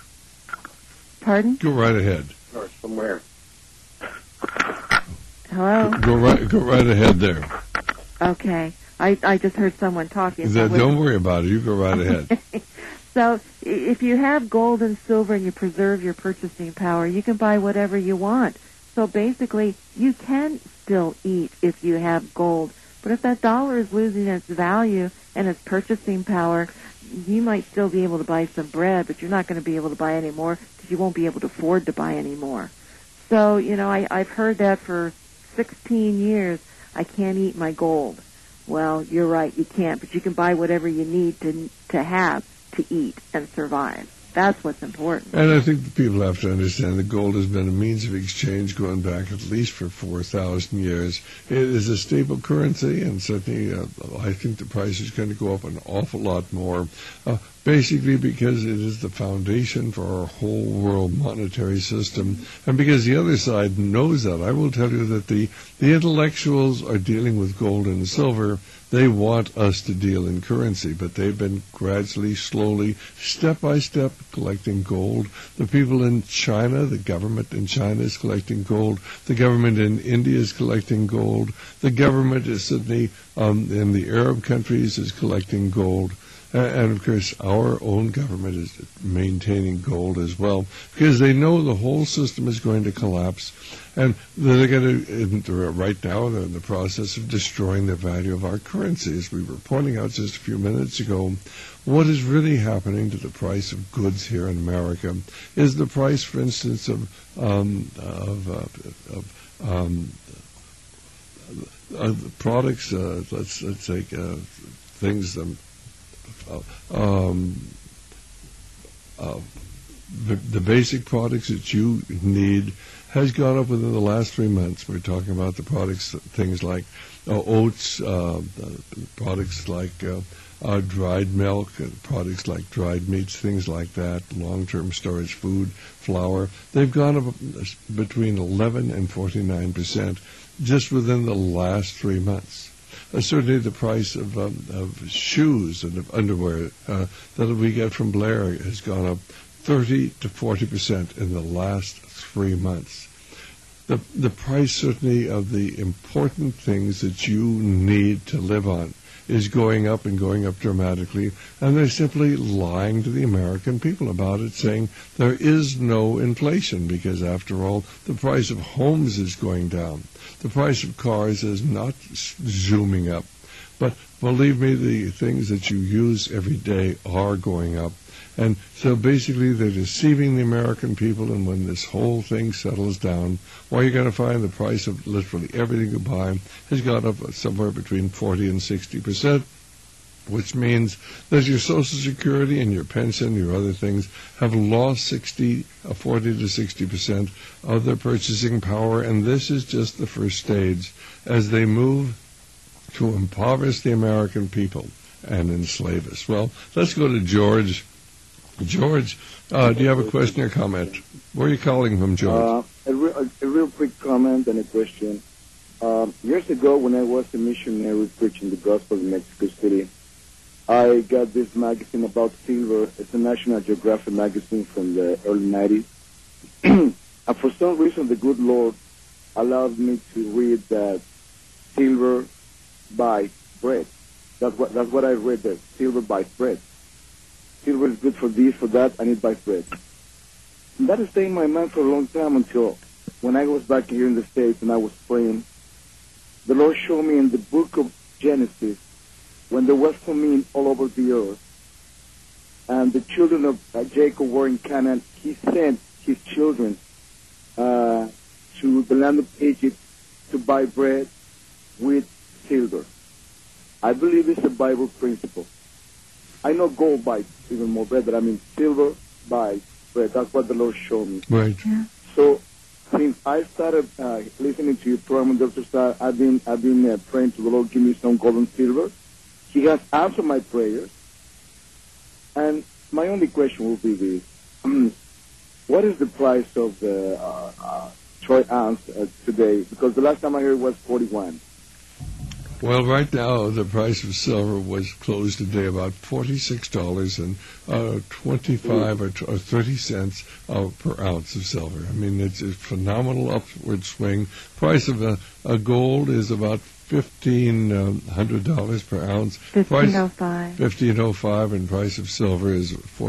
Pardon? Go right ahead. Or somewhere. Hello? Go right ahead there. Okay. I just heard someone talking. Don't worry about it. You go right ahead. So if you have gold and silver and you preserve your purchasing power, you can buy whatever you want. So basically, you can still eat if you have gold. But if that dollar is losing its value and its purchasing power, you might still be able to buy some bread, but you're not going to be able to buy any more because you won't be able to afford to buy any more. So, I've heard that for 16 years. I can't eat my gold. Well, you're right, you can't, but you can buy whatever you need to have to eat and survive. That's what's important. And I think the people have to understand that gold has been a means of exchange going back at least for 4,000 years. It is a stable currency, and certainly I think the price is going to go up an awful lot more, basically because it is the foundation for our whole world monetary system, and because the other side knows that. I will tell you that the intellectuals are dealing with gold and silver. They want us to deal in currency, but they've been gradually, slowly, step by step collecting gold. The people in China, the government in China is collecting gold. The government in India is collecting gold. The government is certainly in the Arab countries is collecting gold. And, of course, our own government is maintaining gold as well, because they know the whole system is going to collapse. And they're going to, right now, they're in the process of destroying the value of our currency. As we were pointing out just a few minutes ago, what is really happening to the price of goods here in America is the price, for instance, of products, let's take things, the basic products that you need has gone up within the last 3 months. We're talking about the products, things like oats, products like dried milk, products like dried meats, things like that, long-term storage food, flour. They've gone up between 11 and 49% just within the last 3 months. Certainly the price of shoes and of underwear that we get from Blair has gone up 30 to 40% in the last 3 months. The price certainly of the important things that you need to live on is going up and going up dramatically, and they're simply lying to the American people about it, saying there is no inflation because, after all, the price of homes is going down. The price of cars is not zooming up. But believe me, the things that you use every day are going up. And so basically they're deceiving the American people, and when this whole thing settles down, well, you're going to find the price of literally everything you buy has gone up somewhere between 40 and 60%, which means that your Social Security and your pension, your other things, have lost 40 to 60% of their purchasing power, and this is just the first stage as they move to impoverish the American people and enslave us. Well, let's go to George. George, do you have a question or comment? Where are you calling from, George? A real quick comment and a question. Years ago, when I was a missionary preaching the gospel in Mexico City, I got this magazine about silver. It's a National Geographic magazine from the early 90s. And for some reason, the good Lord allowed me to read that silver buys bread. That's what I read there. Silver buys bread. Silver is good for this, for that, and it buys bread. And that stayed in my mind for a long time until when I was back here in the States and I was praying, the Lord showed me in the book of Genesis, when there was famine all over the earth, and the children of Jacob were in Canaan, he sent his children to the land of Egypt to buy bread with silver. I believe it's a Bible principle. I know gold buys even more bread, but I mean silver buys bread. That's what the Lord showed me. Right. Yeah. So since I started listening to your program, Dr. Starr, I've been praying to the Lord, give me some gold and silver. He has answered my prayers. And my only question will be this. What is the price of the troy ounce today? Because the last time I heard it was 41. Well, right now the price of silver was closed today about $46.25 or 30 cents per ounce of silver. I mean, it's a phenomenal upward swing. Price of a gold is about $1,500 per ounce. $1,505, and price of silver is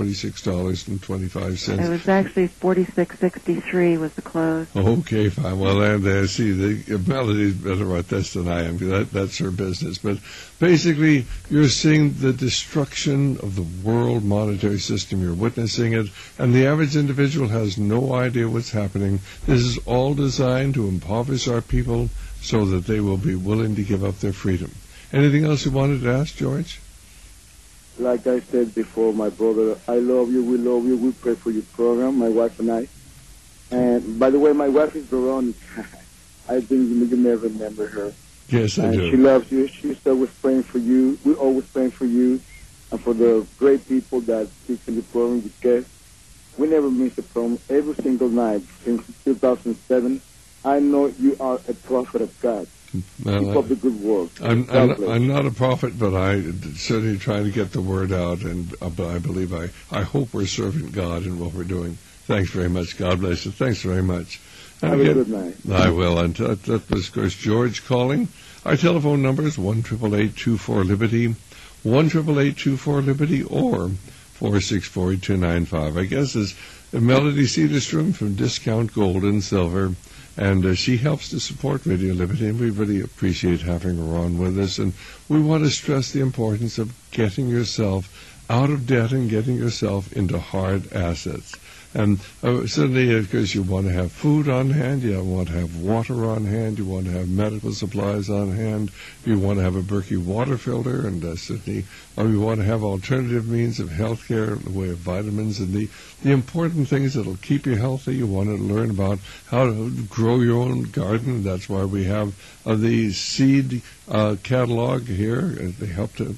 $46.25. It was actually $46.63 was the close. Okay, fine. Well, and see, the Melody's better at this than I am. That's her business. But basically, you're seeing the destruction of the world monetary system. You're witnessing it, and the average individual has no idea what's happening. This is all designed to impoverish our people so that they will be willing to give up their freedom. Anything else you wanted to ask, George? Like I said before, my brother, I love you, we love you, we pray for your program, my wife and I. And by the way, my wife is Veronica. I think you may remember her. Yes, I do. She loves you. She's always praying for you. We're always praying for you and for the great people that speak in the program, because we never miss a program. Every single night since 2007, I know you are a prophet of God. Well, keep up the good work. I'm not a prophet, but I certainly try to get the word out, and I believe I hope we're serving God in what we're doing. Thanks very much. God bless you. Thanks very much. Have a good night. I will. And that was, of course, George calling. Our telephone number is 1-888-24-LIBERTY, 1-888-24-LIBERTY, or 464-8295. I guess is Melody Cedarstrom from Discount Gold and Silver. And she helps to support Radio Liberty, and we really appreciate having her on with us. And we want to stress the importance of getting yourself out of debt and getting yourself into hard assets. And certainly, of course, you want to have food on hand, you want to have water on hand, you want to have medical supplies on hand, you want to have a Berkey water filter, and certainly you want to have alternative means of health care, the way of vitamins, and the important things that will keep you healthy. You want to learn about how to grow your own garden. That's why we have the seed catalog here. They help to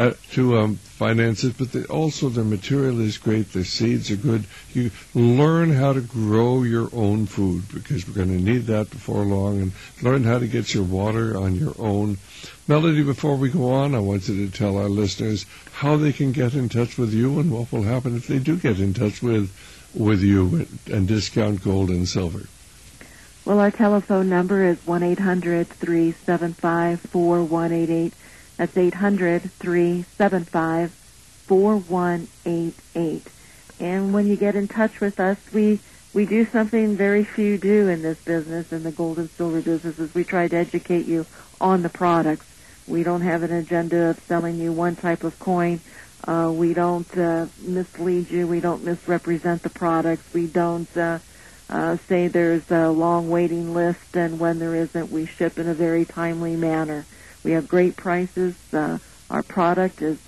finance it, but also the material is great. The seeds are good. You learn how to grow your own food, because we're going to need that before long, and learn how to get your water on your own. Melody, before we go on, I want you to tell our listeners how they can get in touch with you and what will happen if they do get in touch with you and Discount Gold and Silver. Well, our telephone number is 1-800-375-4188. That's 800-375-4188. And when you get in touch with us, we do something very few do in this business, in the gold and silver business, is we try to educate you on the products. We don't have an agenda of selling you one type of coin. We don't mislead you. We don't misrepresent the products. We don't say there's a long waiting list, and when there isn't, we ship in a very timely manner. We have great prices. Our product is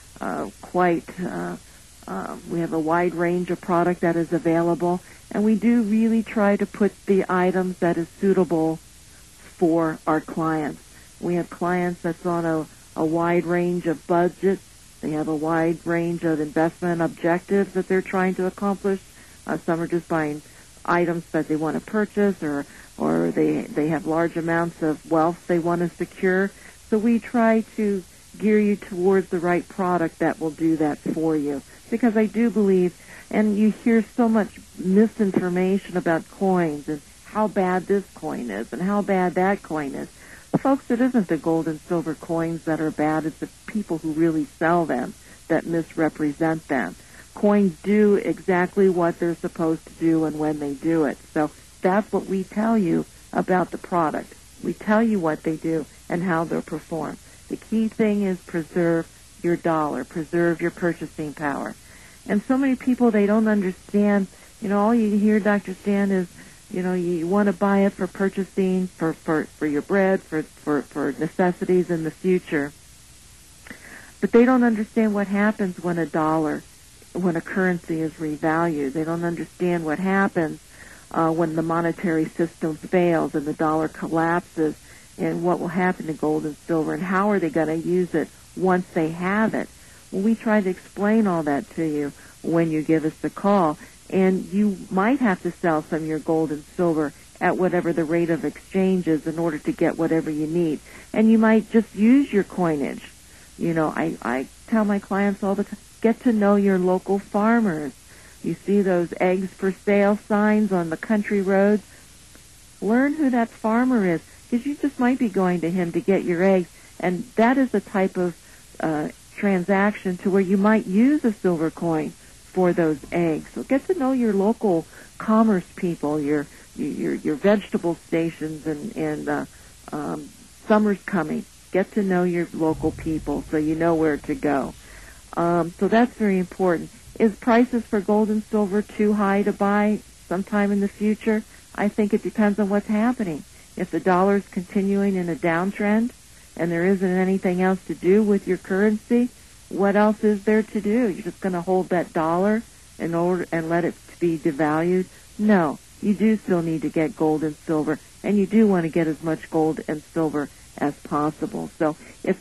we have a wide range of product that is available, and we do really try to put the items that is suitable for our clients. We have clients that's on a wide range of budgets. They have a wide range of investment objectives that they're trying to accomplish. Some are just buying items that they want to purchase, or they have large amounts of wealth they want to secure. So we try to gear you towards the right product that will do that for you. Because I do believe, and you hear so much misinformation about coins and how bad this coin is and how bad that coin is. Folks, it isn't the gold and silver coins that are bad. It's the people who really sell them that misrepresent them. Coins do exactly what they're supposed to do and when they do it. So that's what we tell you about the product. We tell you what they do and how they'll perform. The key thing is preserve your dollar, preserve your purchasing power. And so many people, they don't understand, all you hear, Dr. Stan, is, you want to buy it for purchasing, for your bread, for necessities in the future. But they don't understand what happens when a currency is revalued. They don't understand what happens when the monetary system fails and the dollar collapses, and what will happen to gold and silver, and how are they going to use it once they have it. Well, we try to explain all that to you when you give us the call, and you might have to sell some of your gold and silver at whatever the rate of exchange is in order to get whatever you need. And you might just use your coinage. I tell my clients all the time, get to know your local farmers. You see those eggs for sale signs on the country roads? Learn who that farmer is, because you just might be going to him to get your eggs, and that is a type of transaction to where you might use a silver coin for those eggs. So get to know your local commerce people, your vegetable stations, and summer's coming. Get to know your local people so you know where to go. So that's very important. Is prices for gold and silver too high to buy sometime in the future? I think it depends on what's happening. If the dollar is continuing in a downtrend and there isn't anything else to do with your currency, what else is there to do? You're just going to hold that dollar and let it be devalued? No, you do still need to get gold and silver, and you do want to get as much gold and silver as possible. So it's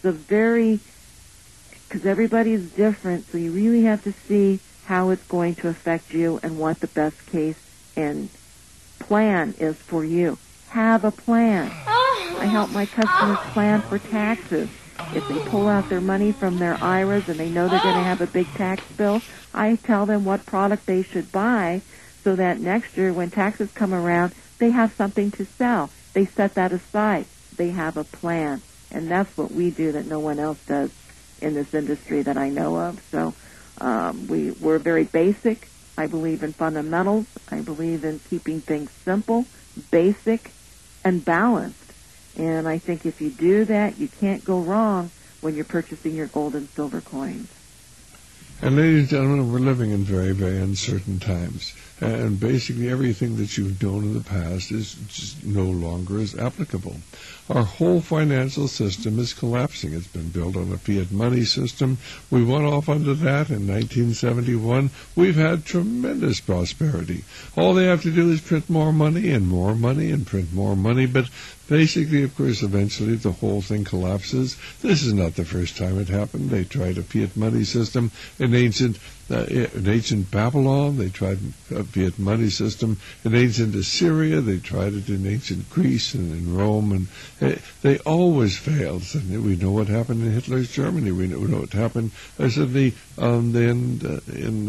because everybody is different, so you really have to see how it's going to affect you and what the best case and plan is for you. Have a plan. I help my customers plan for taxes. If they pull out their money from their IRAs and they know they're going to have a big tax bill, I tell them what product they should buy so that next year when taxes come around, they have something to sell. They set that aside. They have a plan. And that's what we do that no one else does in this industry that I know of. So we're very basic. I believe in fundamentals. I believe in keeping things simple, basic, and balanced. And I think if you do that, you can't go wrong when you're purchasing your gold and silver coins. And ladies and gentlemen, we're living in very, very uncertain times. And basically everything that you've known in the past is just no longer as applicable. Our whole financial system is collapsing. It's been built on a fiat money system. We went off under that in 1971. We've had tremendous prosperity. All they have to do is print more money and print more money. But basically, of course, eventually the whole thing collapses. This is not the first time it happened. They tried a fiat money system in ancient Babylon. They tried a fiat money system in ancient Assyria. They tried it in ancient Greece and in Rome, and they always failed. And we know what happened in Hitler's Germany. We know what happened certainly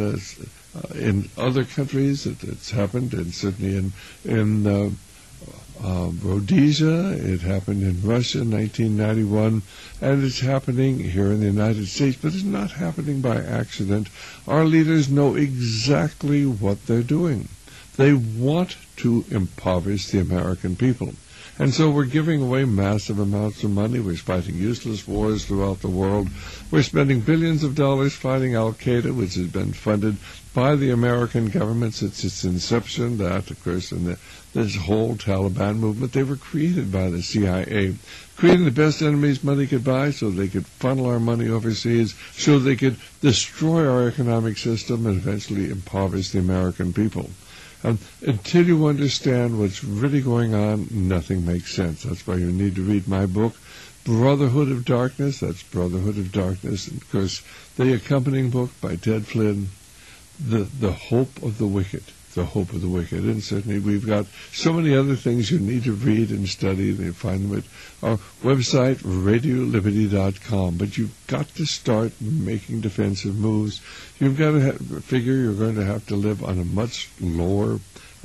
in other countries. It's happened, and certainly in Rhodesia. It happened in Russia in 1991, and it's happening here in the United States, but it's not happening by accident. Our leaders know exactly what they're doing. They want to impoverish the American people. And so we're giving away massive amounts of money. We're fighting useless wars throughout the world. We're spending billions of dollars fighting Al-Qaeda, which has been funded by the American government since its inception. That, of course, and this whole Taliban movement, they were created by the CIA, creating the best enemies money could buy so they could funnel our money overseas, so they could destroy our economic system and eventually impoverish the American people. Until you understand what's really going on, nothing makes sense. That's why you need to read my book, Brotherhood of Darkness. That's Brotherhood of Darkness. And, of course, the accompanying book by Ted Flynn, The Hope of the Wicked. The Hope of the Wicked. And certainly we've got so many other things you need to read and study. You find them at our website, radioliberty.com. But you've got to start making defensive moves. You've got to figure you're going to have to live on a much lower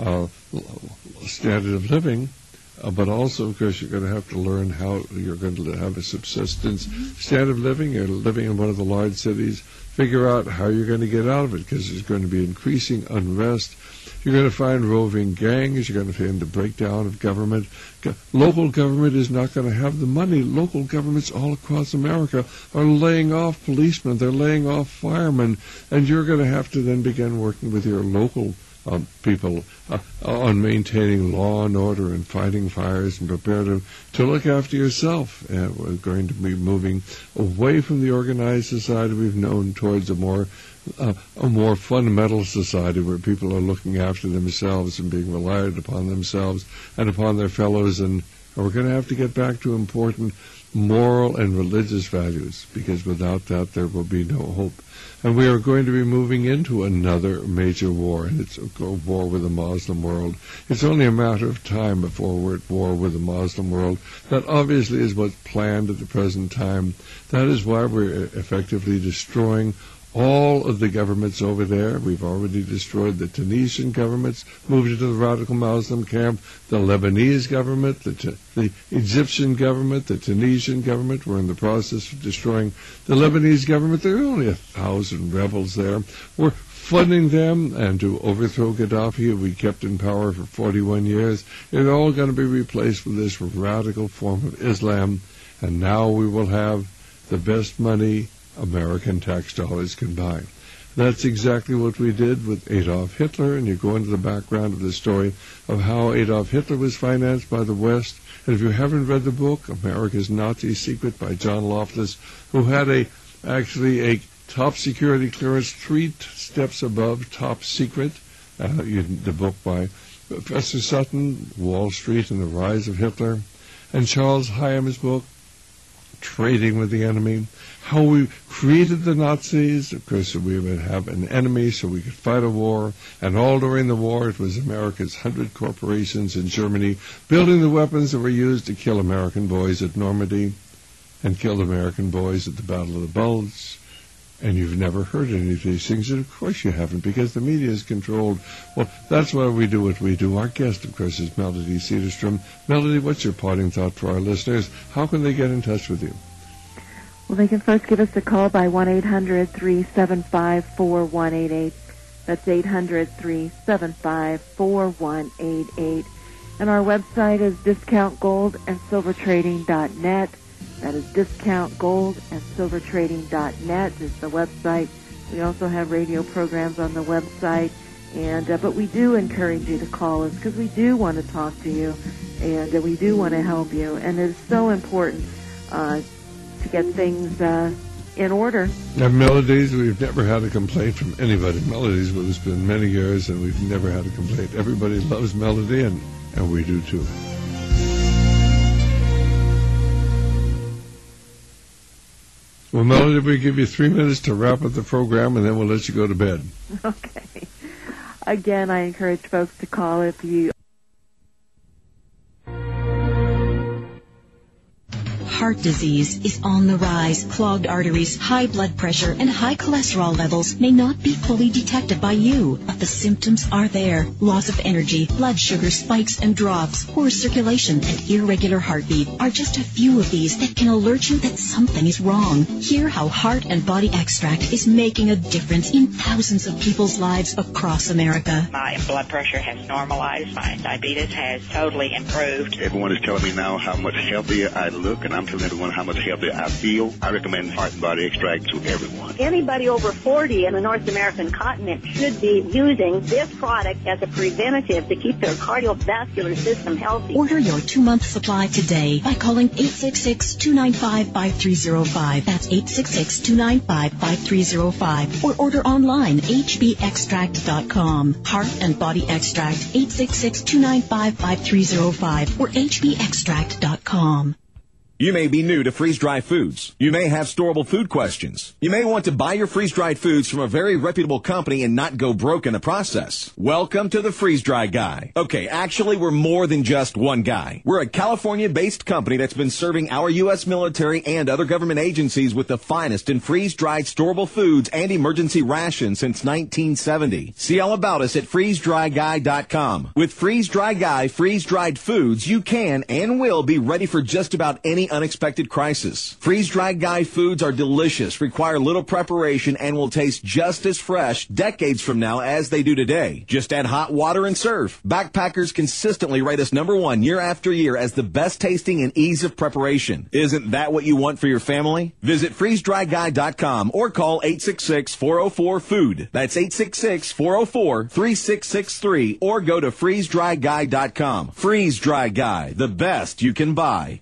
standard of living. But also, of course, you're going to have to learn how you're going to have a subsistence standard of living. You're living in one of the large cities. Figure out how you're going to get out of it, because there's going to be increasing unrest. You're going to find roving gangs. You're going to find the breakdown of government. Local government is not going to have the money. Local governments all across America are laying off policemen. They're laying off firemen. And you're going to have to then begin working with your local people on maintaining law and order and fighting fires and prepare to look after yourself. We're going to be moving away from the organized society we've known towards a more fundamental society where people are looking after themselves and being reliant upon themselves and upon their fellows. And we're going to have to get back to important moral and religious values, because without that there will be no hope. And we are going to be moving into another major war, and it's a war with the Muslim world. It's only a matter of time before we're at war with the Muslim world. That obviously is what's planned at the present time. That is why we're effectively destroying all of the governments over there. We've already destroyed the Tunisian governments, moved into the radical Muslim camp, the Lebanese government, the Egyptian government, the Tunisian government. We're in the process of destroying the Lebanese government. There are only 1,000 rebels there. We're funding them, and to overthrow Gaddafi, who we kept in power for 41 years. They're all going to be replaced with this radical form of Islam, and now we will have the best money American tax dollars can buy. That's exactly what we did with Adolf Hitler, and you go into the background of the story of how Adolf Hitler was financed by the West. And if you haven't read the book, America's Nazi Secret by John Loftus, who had actually a top security clearance 3 steps above top secret, the book by Professor Sutton, Wall Street and the Rise of Hitler, and Charles Hyam's book, Trading with the Enemy, how we created the Nazis. Of course, we would have an enemy so we could fight a war, and all during the war it was America's 100 corporations in Germany building the weapons that were used to kill American boys at Normandy and killed American boys at the Battle of the Bulge. And you've never heard any of these things, and of course you haven't, because the media is controlled. Well, that's why we do what we do. Our guest, of course, is Melody Cedarstrom. Melody, what's your parting thought for our listeners? How can they get in touch with you? Well, they can first give us a call by 1-800-375-4188. That's 800-375-4188. And our website is discountgoldandsilvertrading.net. That is discountgoldandsilvertrading.net is the website. We also have radio programs on the website. But we do encourage you to call us because we do want to talk to you, and we do want to help you. And it's so important to get things in order. At Melodies, we've never had a complaint from anybody. Melodies with us been many years, and we've never had a complaint. Everybody loves Melody, and we do too. Well, Melody, we give you 3 minutes to wrap up the program, and then we'll let you go to bed. Okay. Again, I encourage folks to call if you... heart disease is on the rise. Clogged arteries, high blood pressure, and high cholesterol levels may not be fully detected by you, but the symptoms are there. Loss of energy, blood sugar spikes and drops, poor circulation, and irregular heartbeat are just a few of these that can alert you that something is wrong. Hear how Heart and Body Extract is making a difference in thousands of people's lives across America. My blood pressure has normalized. My diabetes has totally improved. Everyone is telling me now how much healthier I look, and I'm telling everyone how much healthier I feel. I recommend Heart and Body Extract to everyone. Anybody over 40 in the North American continent should be using this product as a preventative to keep their cardiovascular system healthy. Order your 2-month supply today by calling 866-295-5305. That's 866-295-5305. Or order online, hbextract.com. Heart and Body Extract, 866-295-5305 or hbextract.com. You may be new to freeze-dried foods. You may have storable food questions. You may want to buy your freeze-dried foods from a very reputable company and not go broke in the process. Welcome to the Freeze-Dry Guy. Okay, actually, we're more than just one guy. We're a California-based company that's been serving our U.S. military and other government agencies with the finest in freeze-dried storable foods and emergency rations since 1970. See all about us at freezedryguy.com. With Freeze-Dry Guy freeze-dried foods, you can and will be ready for just about any unexpected crisis. Freeze-dried Guy foods are delicious, require little preparation, and will taste just as fresh decades from now as they do today. Just add hot water and serve. Backpackers consistently rate us #1 year after year as the best tasting and ease of preparation. Isn't that what you want for your family? Visit freezedryguy.com or call 866-404-FOOD. That's 866-404-3663 or go to freezedryguy.com. Freeze-Dry Guy, the best you can buy.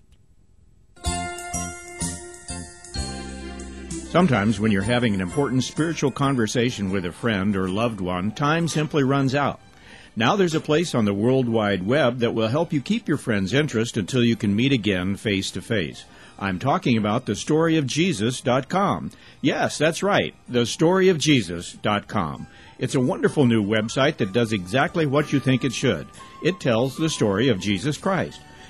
Sometimes when you're having an important spiritual conversation with a friend or loved one, time simply runs out. Now there's a place on the World Wide Web that will help you keep your friend's interest until you can meet again face to face. I'm talking about thestoryofjesus.com. Yes, that's right, thestoryofjesus.com. It's a wonderful new website that does exactly what you think it should. It tells the story of Jesus Christ.